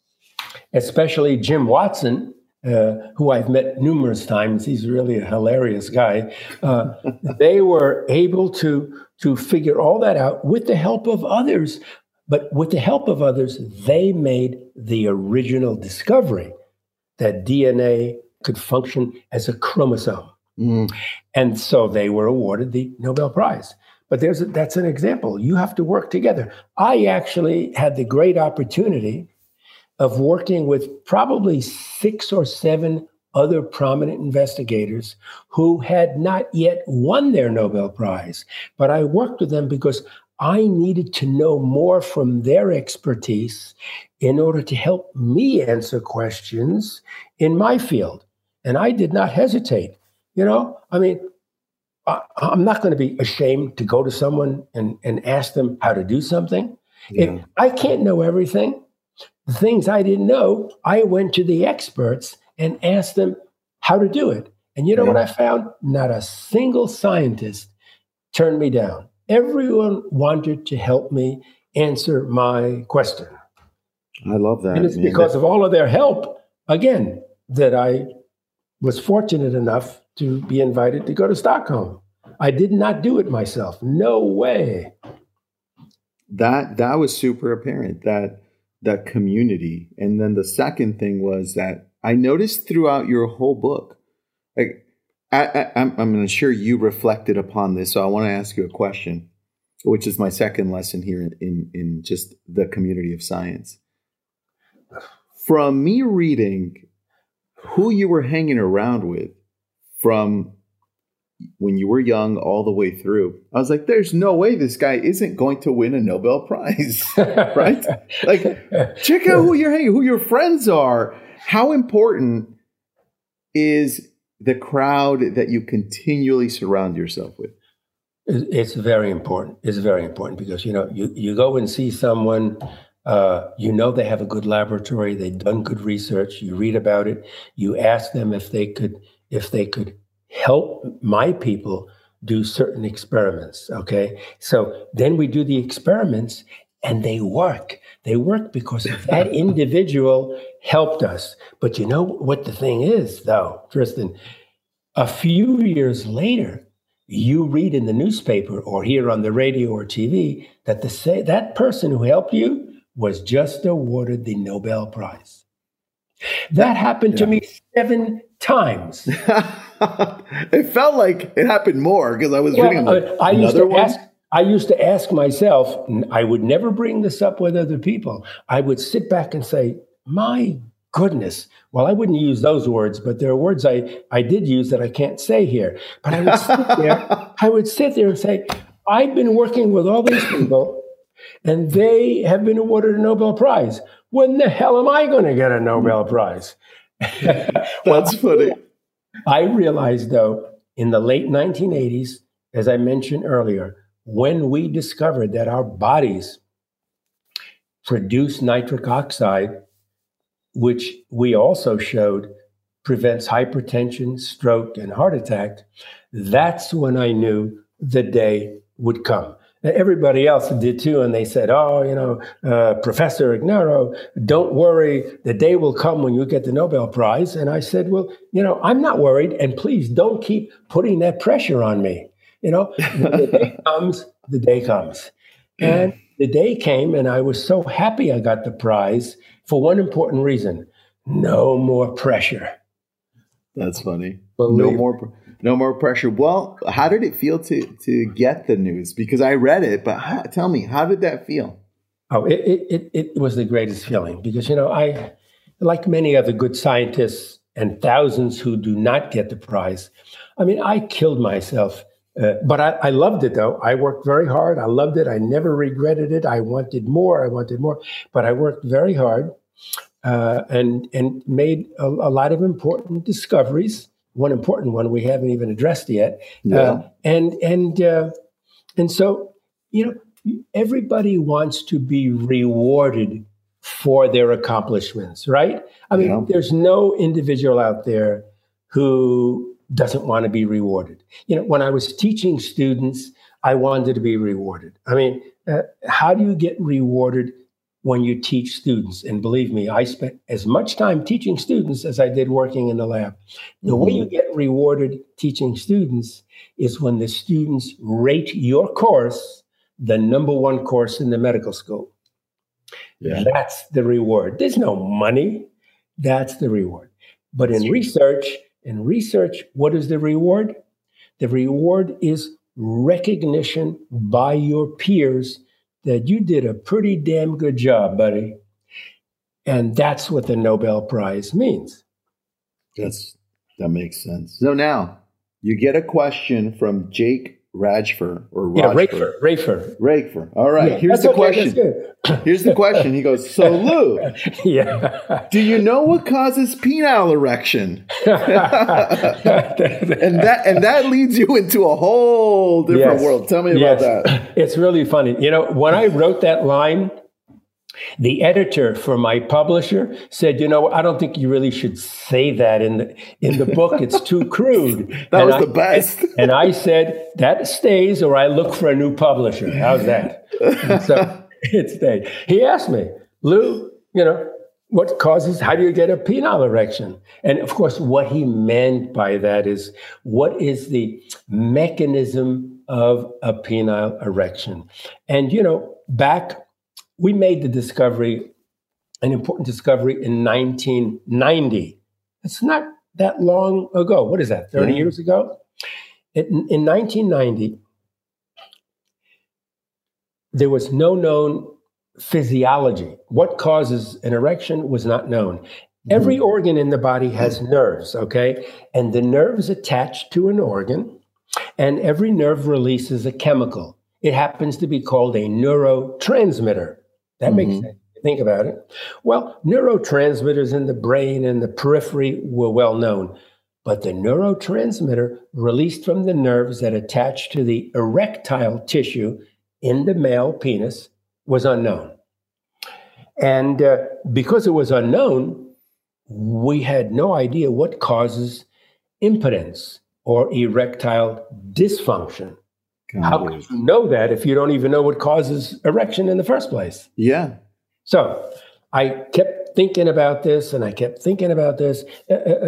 Speaker 3: especially Jim Watson, Uh, who I've met numerous times, he's really a hilarious guy. Uh, they were able to to figure all that out with the help of others. But with the help of others, they made the original discovery that D N A could function as a chromosome. Mm. And so they were awarded the Nobel Prize. But there's a, that's an example. You have to work together. I actually had the great opportunity of working with probably six or seven other prominent investigators who had not yet won their Nobel Prize. But I worked with them because I needed to know more from their expertise in order to help me answer questions in my field. And I did not hesitate. You know, I mean, I, I'm not going to be ashamed to go to someone and, and ask them how to do something. Yeah. If I can't know everything, the things I didn't know, I went to the experts and asked them how to do it. And you know yeah. what I found? Not a single scientist turned me down. everyone wanted to help me answer my question.
Speaker 2: I love that.
Speaker 3: And it's
Speaker 2: man.
Speaker 3: because
Speaker 2: that-
Speaker 3: of all of their help, again, that I was fortunate enough to be invited to go to Stockholm. I did not do it myself. No way.
Speaker 2: That that was super apparent, that that community. And then the second thing was that I noticed throughout your whole book, like I, I, I'm, I'm sure you reflected upon this. So I want to ask you a question, which is my second lesson here in, in, in just the community of science. From me reading who you were hanging around with from when you were young all the way through, I was like, there's no way this guy isn't going to win a Nobel Prize, right? Like, check out who you're hanging, who your friends are. How important is the crowd that you continually surround yourself with?
Speaker 3: It's very important. It's very important because, you know, you, you go and see someone, uh, you know, they have a good laboratory, they've done good research, you read about it, you ask them if they could, if they could help my people do certain experiments, okay? So then we do the experiments and they work. They work because that individual helped us. But you know what the thing is, though, Tristan? A few years later, you read in the newspaper or hear on the radio or T V that the say, that person who helped you was just awarded the Nobel Prize. That happened yeah. to me seven times.
Speaker 2: It felt like it happened more because I was
Speaker 3: well,
Speaker 2: reading like,
Speaker 3: uh, I used to one? ask. I used to ask myself. I would never bring this up with other people. I would sit back and say, "My goodness." Well, I wouldn't use those words, but there are words I I did use that I can't say here. But I would sit there. I would sit there and say, "I've been working with all these people, and they have been awarded a Nobel Prize. When the hell am I going to get a Nobel Prize?"
Speaker 2: That's funny.
Speaker 3: I realized, though, in the late nineteen eighties, as I mentioned earlier, when we discovered that our bodies produce nitric oxide, which we also showed prevents hypertension, stroke, and heart attack, that's when I knew the day would come. Everybody else did too, and they said, oh, you know, uh, Professor Ignarro, don't worry, the day will come when you get the Nobel Prize. And I said, well, you know, I'm not worried, and please don't keep putting that pressure on me. You know, when the day comes, the day comes. And the day came, and I was so happy I got the prize for one important reason: no more pressure.
Speaker 2: That's funny.
Speaker 3: Believe
Speaker 2: no more No more pressure. Well, how did it feel to to get the news? Because I read it, but how, tell me, how did that feel?
Speaker 3: Oh, it, it it was the greatest feeling because, you know, I, like many other good scientists and thousands who do not get the prize, I mean, I killed myself. Uh, but I, I loved it, though. I worked very hard. I loved it. I never regretted it. I wanted more. I wanted more. But I worked very hard uh, and, and made a, a lot of important discoveries. One important one we haven't even addressed yet.
Speaker 2: Yeah.
Speaker 3: Uh, and and uh, and so, you know, everybody wants to be rewarded for their accomplishments, right? I mean, yeah. There's no individual out there who doesn't want to be rewarded. You know, when I was teaching students, I wanted to be rewarded. I mean, uh, how do you get rewarded when you teach students? And believe me, I spent as much time teaching students as I did working in the lab. The mm-hmm. way you get rewarded teaching students is when the students rate your course the number one course in the medical school. Yeah. That's the reward. There's no money. That's the reward. But in research, in research, what is the reward? The reward is recognition by your peers that you did a pretty damn good job, buddy. And that's what the Nobel Prize means.
Speaker 2: That's, that makes sense. So now you get a question from Jake Rajfer or
Speaker 3: Rajfer. Yeah, Rafer. Rafer.
Speaker 2: Rafer. All right.
Speaker 3: Yeah,
Speaker 2: here's the
Speaker 3: okay,
Speaker 2: question. Here's the question. He goes, so Lou,
Speaker 3: yeah.
Speaker 2: do you know what causes penile erection? and that and that leads you into a whole different
Speaker 3: yes.
Speaker 2: world. Tell me
Speaker 3: yes.
Speaker 2: about that.
Speaker 3: It's really funny. You know, when I wrote that line, The editor for my publisher said, "You know, I don't think you really should say that in the in the book. It's too crude."
Speaker 2: That
Speaker 3: and
Speaker 2: was
Speaker 3: I,
Speaker 2: the best.
Speaker 3: And I said, "That stays, or I look for a new publisher." How's that? And so it stayed. He asked me, "Lou, you know, what causes? How do you get a penile erection?" And of course, what he meant by that is, what is the mechanism of a penile erection? And you know, back. We made the discovery, an important discovery in nineteen ninety. It's not that long ago. What is that, thirty yeah. years ago? In, in nineteen ninety, there was no known physiology. What causes an erection was not known. Mm-hmm. Every organ in the body has nerves, okay? And the nerves attach to an organ, and every nerve releases a chemical. It happens to be called a neurotransmitter. That mm-hmm. makes sense. Think about it. Well, neurotransmitters in the brain and the periphery were well known, but the neurotransmitter released from the nerves that attach to the erectile tissue in the male penis was unknown. And uh, because it was unknown, we had no idea what causes impotence or erectile dysfunction. How can you know that if you don't even know what causes erection in the first place?
Speaker 2: Yeah.
Speaker 3: So I kept thinking about this and I kept thinking about this. Uh, uh,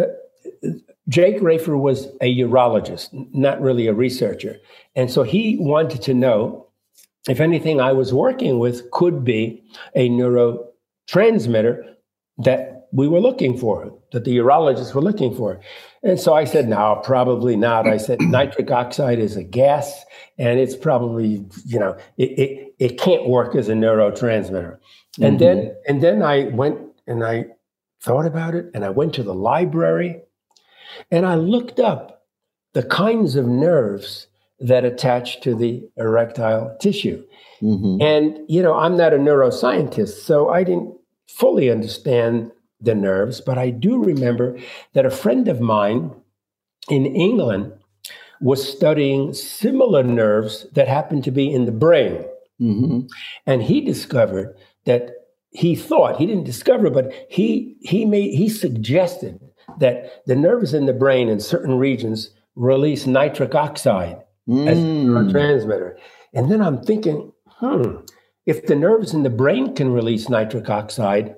Speaker 3: Jake Rafer was a urologist, not really a researcher. And so he wanted to know if anything I was working with could be a neurotransmitter that we were looking for, that the urologists were looking for. And so I said, no, probably not. I said, nitric oxide is a gas, and it's probably, you know, it it, it can't work as a neurotransmitter. Mm-hmm. And then and then I went and I thought about it, and I went to the library, and I looked up the kinds of nerves that attach to the erectile tissue. Mm-hmm. And, you know, I'm not a neuroscientist, so I didn't fully understand the nerves, but I do remember that a friend of mine in England was studying similar nerves that happened to be in the brain. Mm-hmm. And he discovered that he thought, he didn't discover, but he he made he suggested that the nerves in the brain in certain regions release nitric oxide mm. as a neurotransmitter. And then I'm thinking, hmm, if the nerves in the brain can release nitric oxide,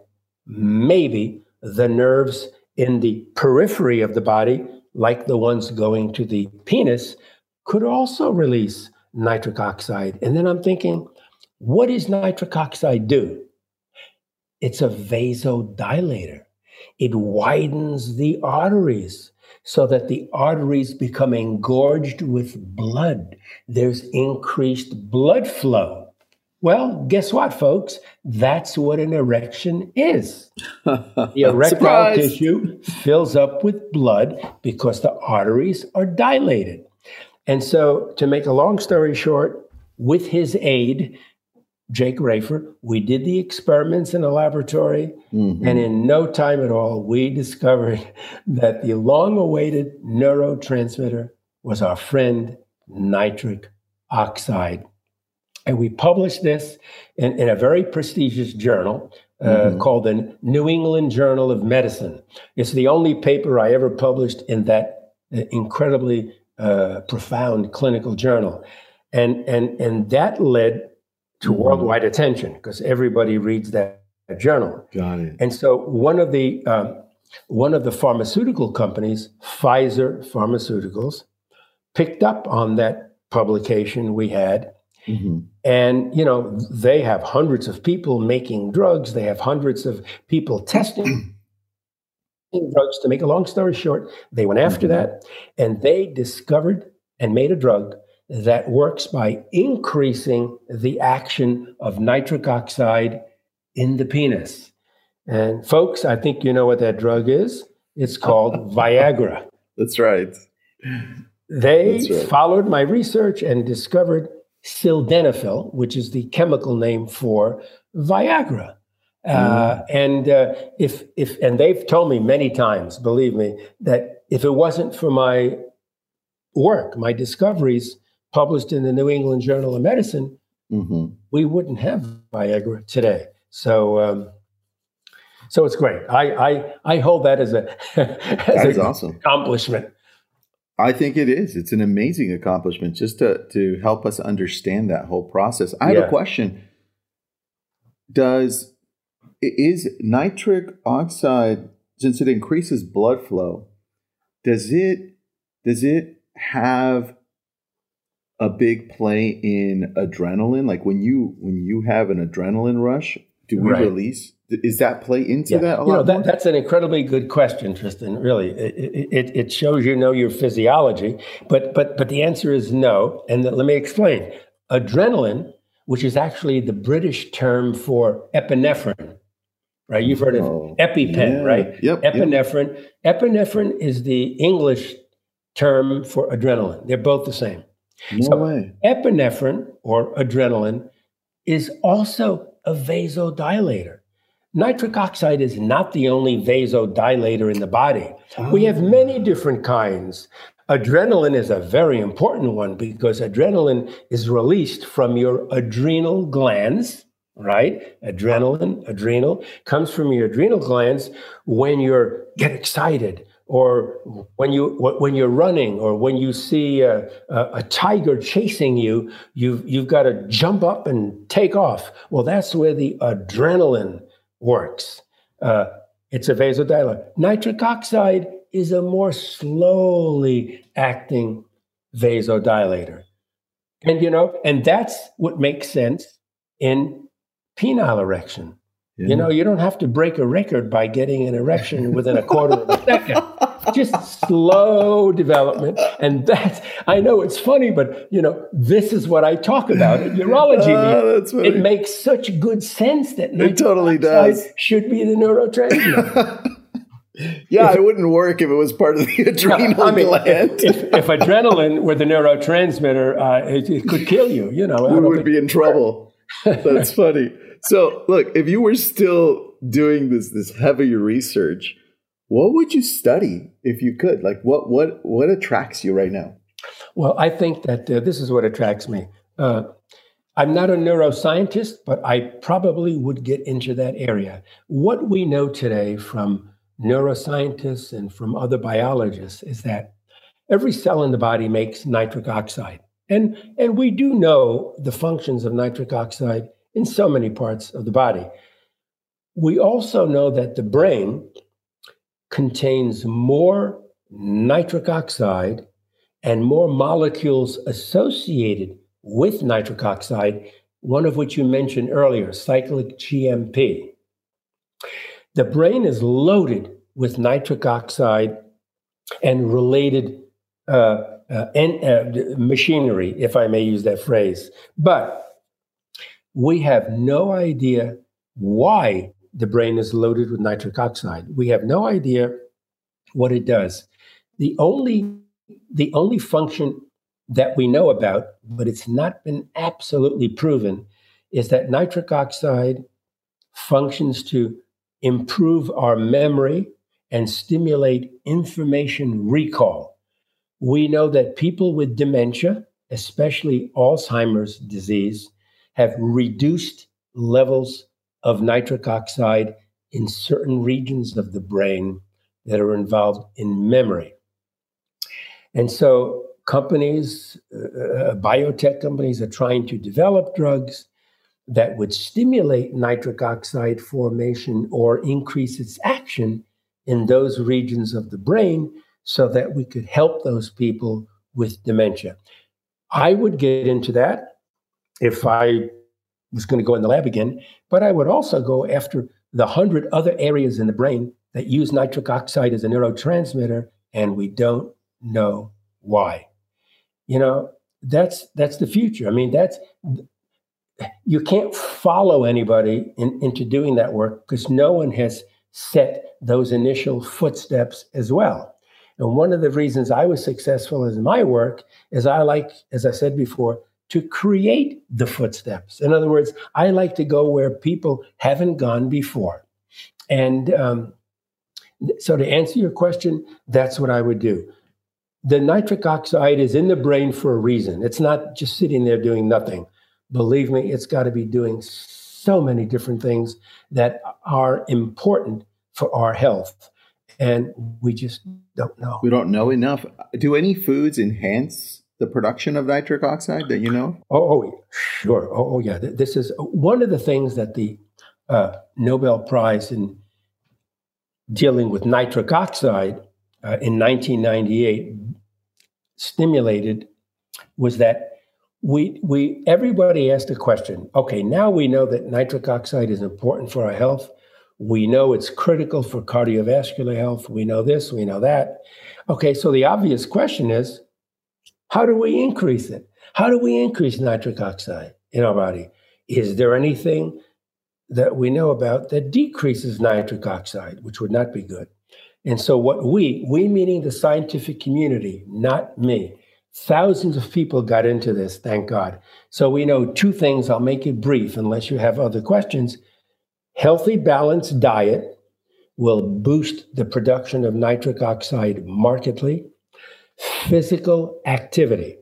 Speaker 3: maybe the nerves in the periphery of the body, like the ones going to the penis, could also release nitric oxide. And then I'm thinking, what does nitric oxide do? It's a vasodilator. It widens the arteries so that the arteries become engorged with blood. There's increased blood flow. Well, guess what, folks? That's what an erection is. The erectile tissue fills up with blood because the arteries are dilated. And so, to make a long story short, with his aid, Jake Rafer, we did the experiments in the laboratory, mm-hmm. and in no time at all, we discovered that the long-awaited neurotransmitter was our friend, nitric oxide. And we published this in, in a very prestigious journal uh, mm-hmm. called the New England Journal of Medicine. It's the only paper I ever published in that uh, incredibly uh, profound clinical journal. And, and, and that led to mm-hmm. worldwide attention because everybody reads that, that journal.
Speaker 2: Got it.
Speaker 3: And so one of the um, one of the pharmaceutical companies, Pfizer Pharmaceuticals, picked up on that publication we had. Mm-hmm. And, you know, they have hundreds of people making drugs. They have hundreds of people testing drugs. To make a long story short, they went after mm-hmm. that, and they discovered and made a drug that works by increasing the action of nitric oxide in the penis. And folks, I think you know what that drug is. It's called Viagra.
Speaker 2: That's right.
Speaker 3: They
Speaker 2: That's right.
Speaker 3: followed my research and discovered sildenafil, which is the chemical name for Viagra. Mm. Uh, and uh, if if and they've told me many times, believe me, that if it wasn't for my work, my discoveries published in the New England Journal of Medicine, mm-hmm. we wouldn't have Viagra today. So, um, so it's great. I, I, I hold that as a as
Speaker 2: that is
Speaker 3: an
Speaker 2: awesome
Speaker 3: accomplishment.
Speaker 2: I think it is. It's an amazing accomplishment just to, to help us understand that whole process. I have
Speaker 3: Yeah.
Speaker 2: a question. Does, is nitric oxide, since it increases blood flow, does it, does it have a big play in adrenaline? Like when you, when you have an adrenaline rush, do we
Speaker 3: Right.
Speaker 2: release, is that play into
Speaker 3: Yeah.
Speaker 2: that a
Speaker 3: You know,
Speaker 2: lot
Speaker 3: that,
Speaker 2: more?
Speaker 3: that's an incredibly good question, Tristan. Really, it, it, it shows you know your physiology, but but but the answer is no. And let me explain. Adrenaline, which is actually the British term for epinephrine, right? You've heard of
Speaker 2: Oh,
Speaker 3: EpiPen,
Speaker 2: yeah.
Speaker 3: right?
Speaker 2: Yep, yep.
Speaker 3: Epinephrine. Epinephrine is the English term for adrenaline. They're both the same.
Speaker 2: No
Speaker 3: So
Speaker 2: way.
Speaker 3: epinephrine or adrenaline is also a vasodilator. Nitric oxide is not the only vasodilator in the body. We have many different kinds. Adrenaline is a very important one because adrenaline is released from your adrenal glands, right? Adrenaline, adrenal, comes from your adrenal glands when you get excited or when you when you're running, or when you see a, a, a tiger chasing you, you've you've got to jump up and take off. Well, that's where the adrenaline works. Uh, it's a vasodilator. Nitric oxide is a more slowly acting vasodilator, and you know, and that's what makes sense in penile erection.
Speaker 2: Yeah.
Speaker 3: You know, you don't have to break a record by getting an erection within a quarter of a second. Just slow development. And that's, I know it's funny, but, you know, this is what I talk about in urology.
Speaker 2: Oh, that's funny.
Speaker 3: It makes such good sense that
Speaker 2: It totally
Speaker 3: nitric oxide
Speaker 2: does.
Speaker 3: should be the neurotransmitter.
Speaker 2: Yeah, it wouldn't work if it was part of the adrenal
Speaker 3: I mean,
Speaker 2: gland.
Speaker 3: if, if, if adrenaline were the neurotransmitter, uh, it, it could kill you. You know, I
Speaker 2: we
Speaker 3: don't
Speaker 2: would
Speaker 3: think-
Speaker 2: be in trouble. That's funny. So, look, if you were still doing this this heavier research, what would you study if you could? Like, what what what attracts you right now?
Speaker 3: Well, I think that uh, this is what attracts me. Uh, I'm not a neuroscientist, but I probably would get into that area. What we know today from neuroscientists and from other biologists is that every cell in the body makes nitric oxide. And, and we do know the functions of nitric oxide in so many parts of the body. We also know that the brain contains more nitric oxide and more molecules associated with nitric oxide, one of which you mentioned earlier, cyclic G M P. The brain is loaded with nitric oxide and related uh, uh, en- uh, machinery, if I may use that phrase. But we have no idea why the brain is loaded with nitric oxide. We have no idea what it does. The only, the only function that we know about, but it's not been absolutely proven, is that nitric oxide functions to improve our memory and stimulate information recall. We know that people with dementia, especially Alzheimer's disease, have reduced levels of nitric oxide in certain regions of the brain that are involved in memory. And so companies, uh, biotech companies are trying to develop drugs that would stimulate nitric oxide formation or increase its action in those regions of the brain so that we could help those people with dementia. I would get into that if I was going to go in the lab again, but I would also go after the hundred other areas in the brain that use nitric oxide as a neurotransmitter, and we don't know why. You know, that's that's the future. I mean, that's you can't follow anybody in, into doing that work because no one has set those initial footsteps as well. And one of the reasons I was successful in my work is I like, as I said before, to create the footsteps. In other words, I like to go where people haven't gone before. And um, so to answer your question, that's what I would do. The nitric oxide is in the brain for a reason. It's not just sitting there doing nothing. Believe me, it's got to be doing so many different things that are important for our health. And we just don't know.
Speaker 2: We don't know enough. Do any foods enhance the production of nitric oxide that you know?
Speaker 3: Oh, oh sure. Oh, oh, yeah. This is one of the things that the uh, Nobel Prize in dealing with nitric oxide uh, in nineteen ninety-eight stimulated was that we we everybody asked a question. Okay, now we know that nitric oxide is important for our health. We know it's critical for cardiovascular health. We know this, we know that. Okay, so the obvious question is, how do we increase it? How do we increase nitric oxide in our body? Is there anything that we know about that decreases nitric oxide, which would not be good? And so what we, we meaning the scientific community, not me, thousands of people got into this, thank God. So we know two things. I'll make it brief unless you have other questions. Healthy, balanced diet will boost the production of nitric oxide markedly. Physical activity.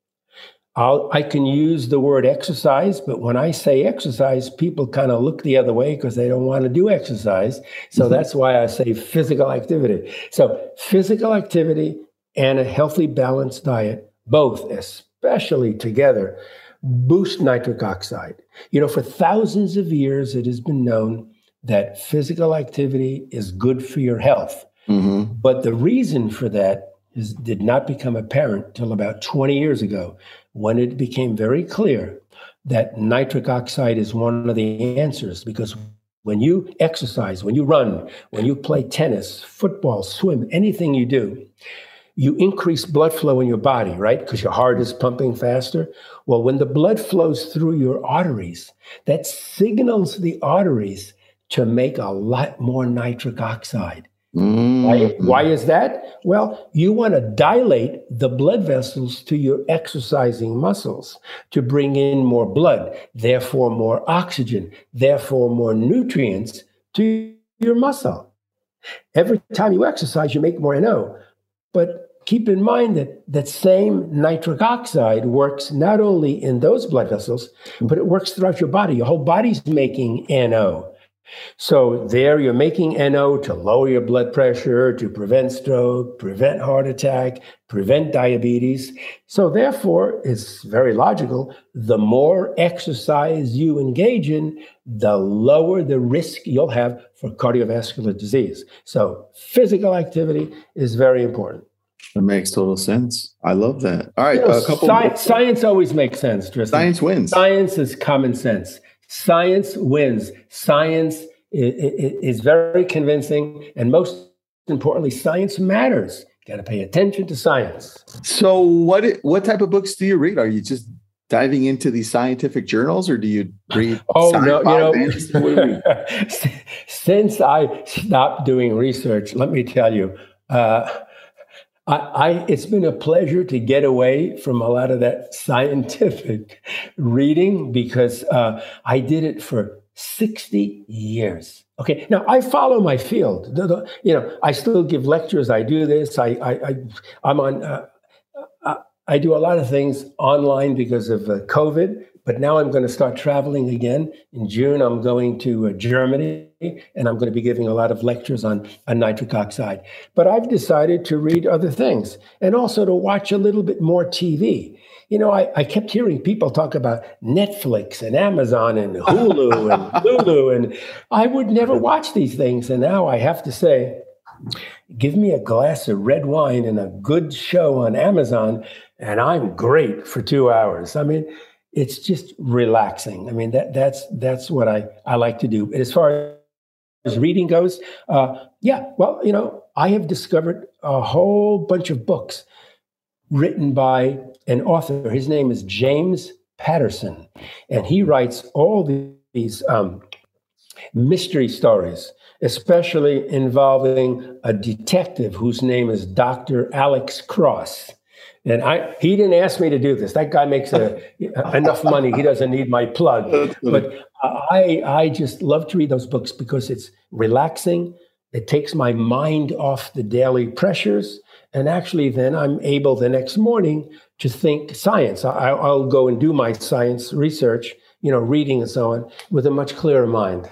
Speaker 3: I'll, I can use the word exercise, but when I say exercise, people kind of look the other way because they don't want to do exercise. So mm-hmm. that's why I say physical activity. So physical activity and a healthy, balanced diet, both, especially together, boost nitric oxide. You know, for thousands of years, it has been known that physical activity is good for your health. Mm-hmm. But the reason for that is, did not become apparent till about twenty years ago, when it became very clear that nitric oxide is one of the answers. Because when you exercise, when you run, when you play tennis, football, swim, anything you do, you increase blood flow in your body, right? Because your heart is pumping faster. Well, when the blood flows through your arteries, that signals the arteries to make a lot more nitric oxide. Mm-hmm. Why, why is that? Well, you want to dilate the blood vessels to your exercising muscles to bring in more blood, therefore more oxygen, therefore more nutrients to your muscle. Every time you exercise, you make more N O. But keep in mind that that same nitric oxide works not only in those blood vessels, but it works throughout your body. Your whole body's making N O. So there you're making N O to lower your blood pressure, to prevent stroke, prevent heart attack, prevent diabetes. So therefore, it's very logical. The more exercise you engage in, the lower the risk you'll have for cardiovascular disease. So physical activity is very important.
Speaker 2: That makes total sense. I love that. All right.
Speaker 3: You know, a couple science, science always makes sense, Tristan.
Speaker 2: Science wins.
Speaker 3: Science is common sense. Science wins. Science is, is very convincing. And most importantly, science matters. You got to pay attention to science.
Speaker 2: So what what type of books do you read? Are you just diving into these scientific journals, or do you read?
Speaker 3: Oh, no, you know, since I stopped doing research, let me tell you, uh, I, I, it's been a pleasure to get away from a lot of that scientific reading because uh, I did it for sixty years. Okay, now I follow my field. The, the, you know, I still give lectures. I do this. I, I, I I'm on. Uh, I, I do a lot of things online because of uh, COVID. But now I'm going to start traveling again. In June, I'm going to uh, Germany, and I'm going to be giving a lot of lectures on, on nitric oxide. But I've decided to read other things and also to watch a little bit more T V. You know, I, I kept hearing people talk about Netflix and Amazon and Hulu and Lulu, and I would never watch these things. And now I have to say, give me a glass of red wine and a good show on Amazon, and I'm great for two hours. I mean, it's just relaxing. I mean, that that's that's what I, I like to do. As far as reading goes, uh, yeah, well, you know, I have discovered a whole bunch of books written by an author. His name is James Patterson, and he writes all these um, mystery stories, especially involving a detective whose name is Doctor Alex Cross. And I, he didn't ask me to do this. That guy makes a, enough money. He doesn't need my plug. But I, I just love to read those books because it's relaxing. It takes my mind off the daily pressures. And actually, then I'm able the next morning to think science. I, I'll go and do my science research, you know, reading and so on with a much clearer mind.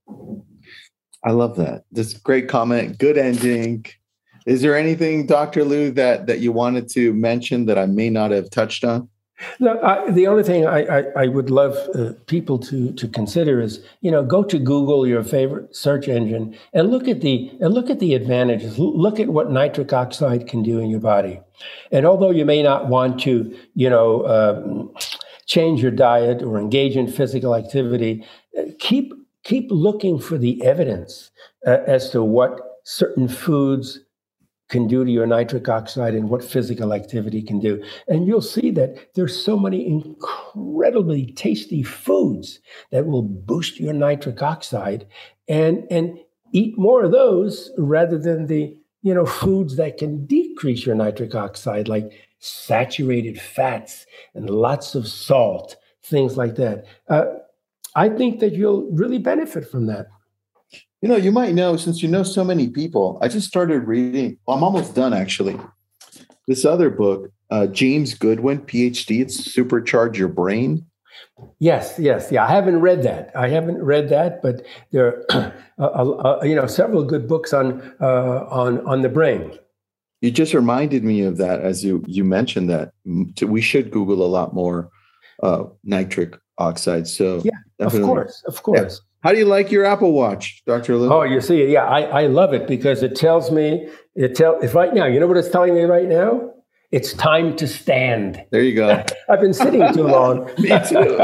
Speaker 2: I love that. That's a great comment. Good ending. Is there anything, Doctor Lou, that, that you wanted to mention that I may not have touched on?
Speaker 3: No, I, the only thing I, I, I would love uh, people to to consider is, you know, go to Google, your favorite search engine, and look at the and look at the advantages. Look at what nitric oxide can do in your body. And although you may not want to, you know, um, change your diet or engage in physical activity, keep keep looking for the evidence uh, as to what certain foods can do to your nitric oxide and what physical activity can do. And you'll see that there's so many incredibly tasty foods that will boost your nitric oxide, and, and eat more of those rather than the, you know, foods that can decrease your nitric oxide, like saturated fats and lots of salt, things like that. Uh, I think that you'll really benefit from that.
Speaker 2: You know, you might know, since you know so many people, I just started reading. Well, I'm almost done, actually. This other book, uh, James Goodwin, P H D, it's Supercharge Your Brain.
Speaker 3: Yes, yes, yeah. I haven't read that. I haven't read that, but there are, uh, uh, you know, several good books on uh, on on the brain.
Speaker 2: You just reminded me of that as you you mentioned that. We should Google a lot more uh, nitric oxide. So
Speaker 3: yeah, definitely. of course, of course.
Speaker 2: Yeah. How do you like your Apple Watch, Doctor Lou?
Speaker 3: Oh, you see, yeah, I, I love it because it tells me, it tell if right now, you know what it's telling me right now? It's time to stand.
Speaker 2: There you go.
Speaker 3: I've been sitting too long.
Speaker 2: Me too.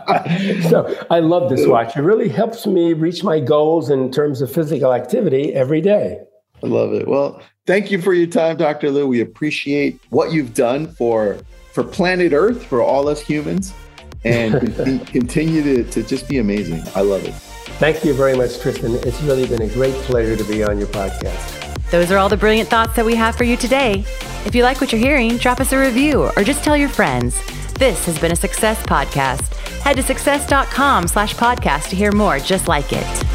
Speaker 3: So I love this watch. It really helps me reach my goals in terms of physical activity every day.
Speaker 2: I love it. Well, thank you for your time, Doctor Lou. We appreciate what you've done for, for planet Earth, for all us humans, and continue to, to just be amazing. I love it.
Speaker 3: Thank you very much, Tristan. It's really been a great pleasure to be on your podcast.
Speaker 1: Those are all the brilliant thoughts that we have for you today. If you like what you're hearing, drop us a review or just tell your friends. This has been a Success Podcast. Head to success dot com slash podcast to hear more just like it.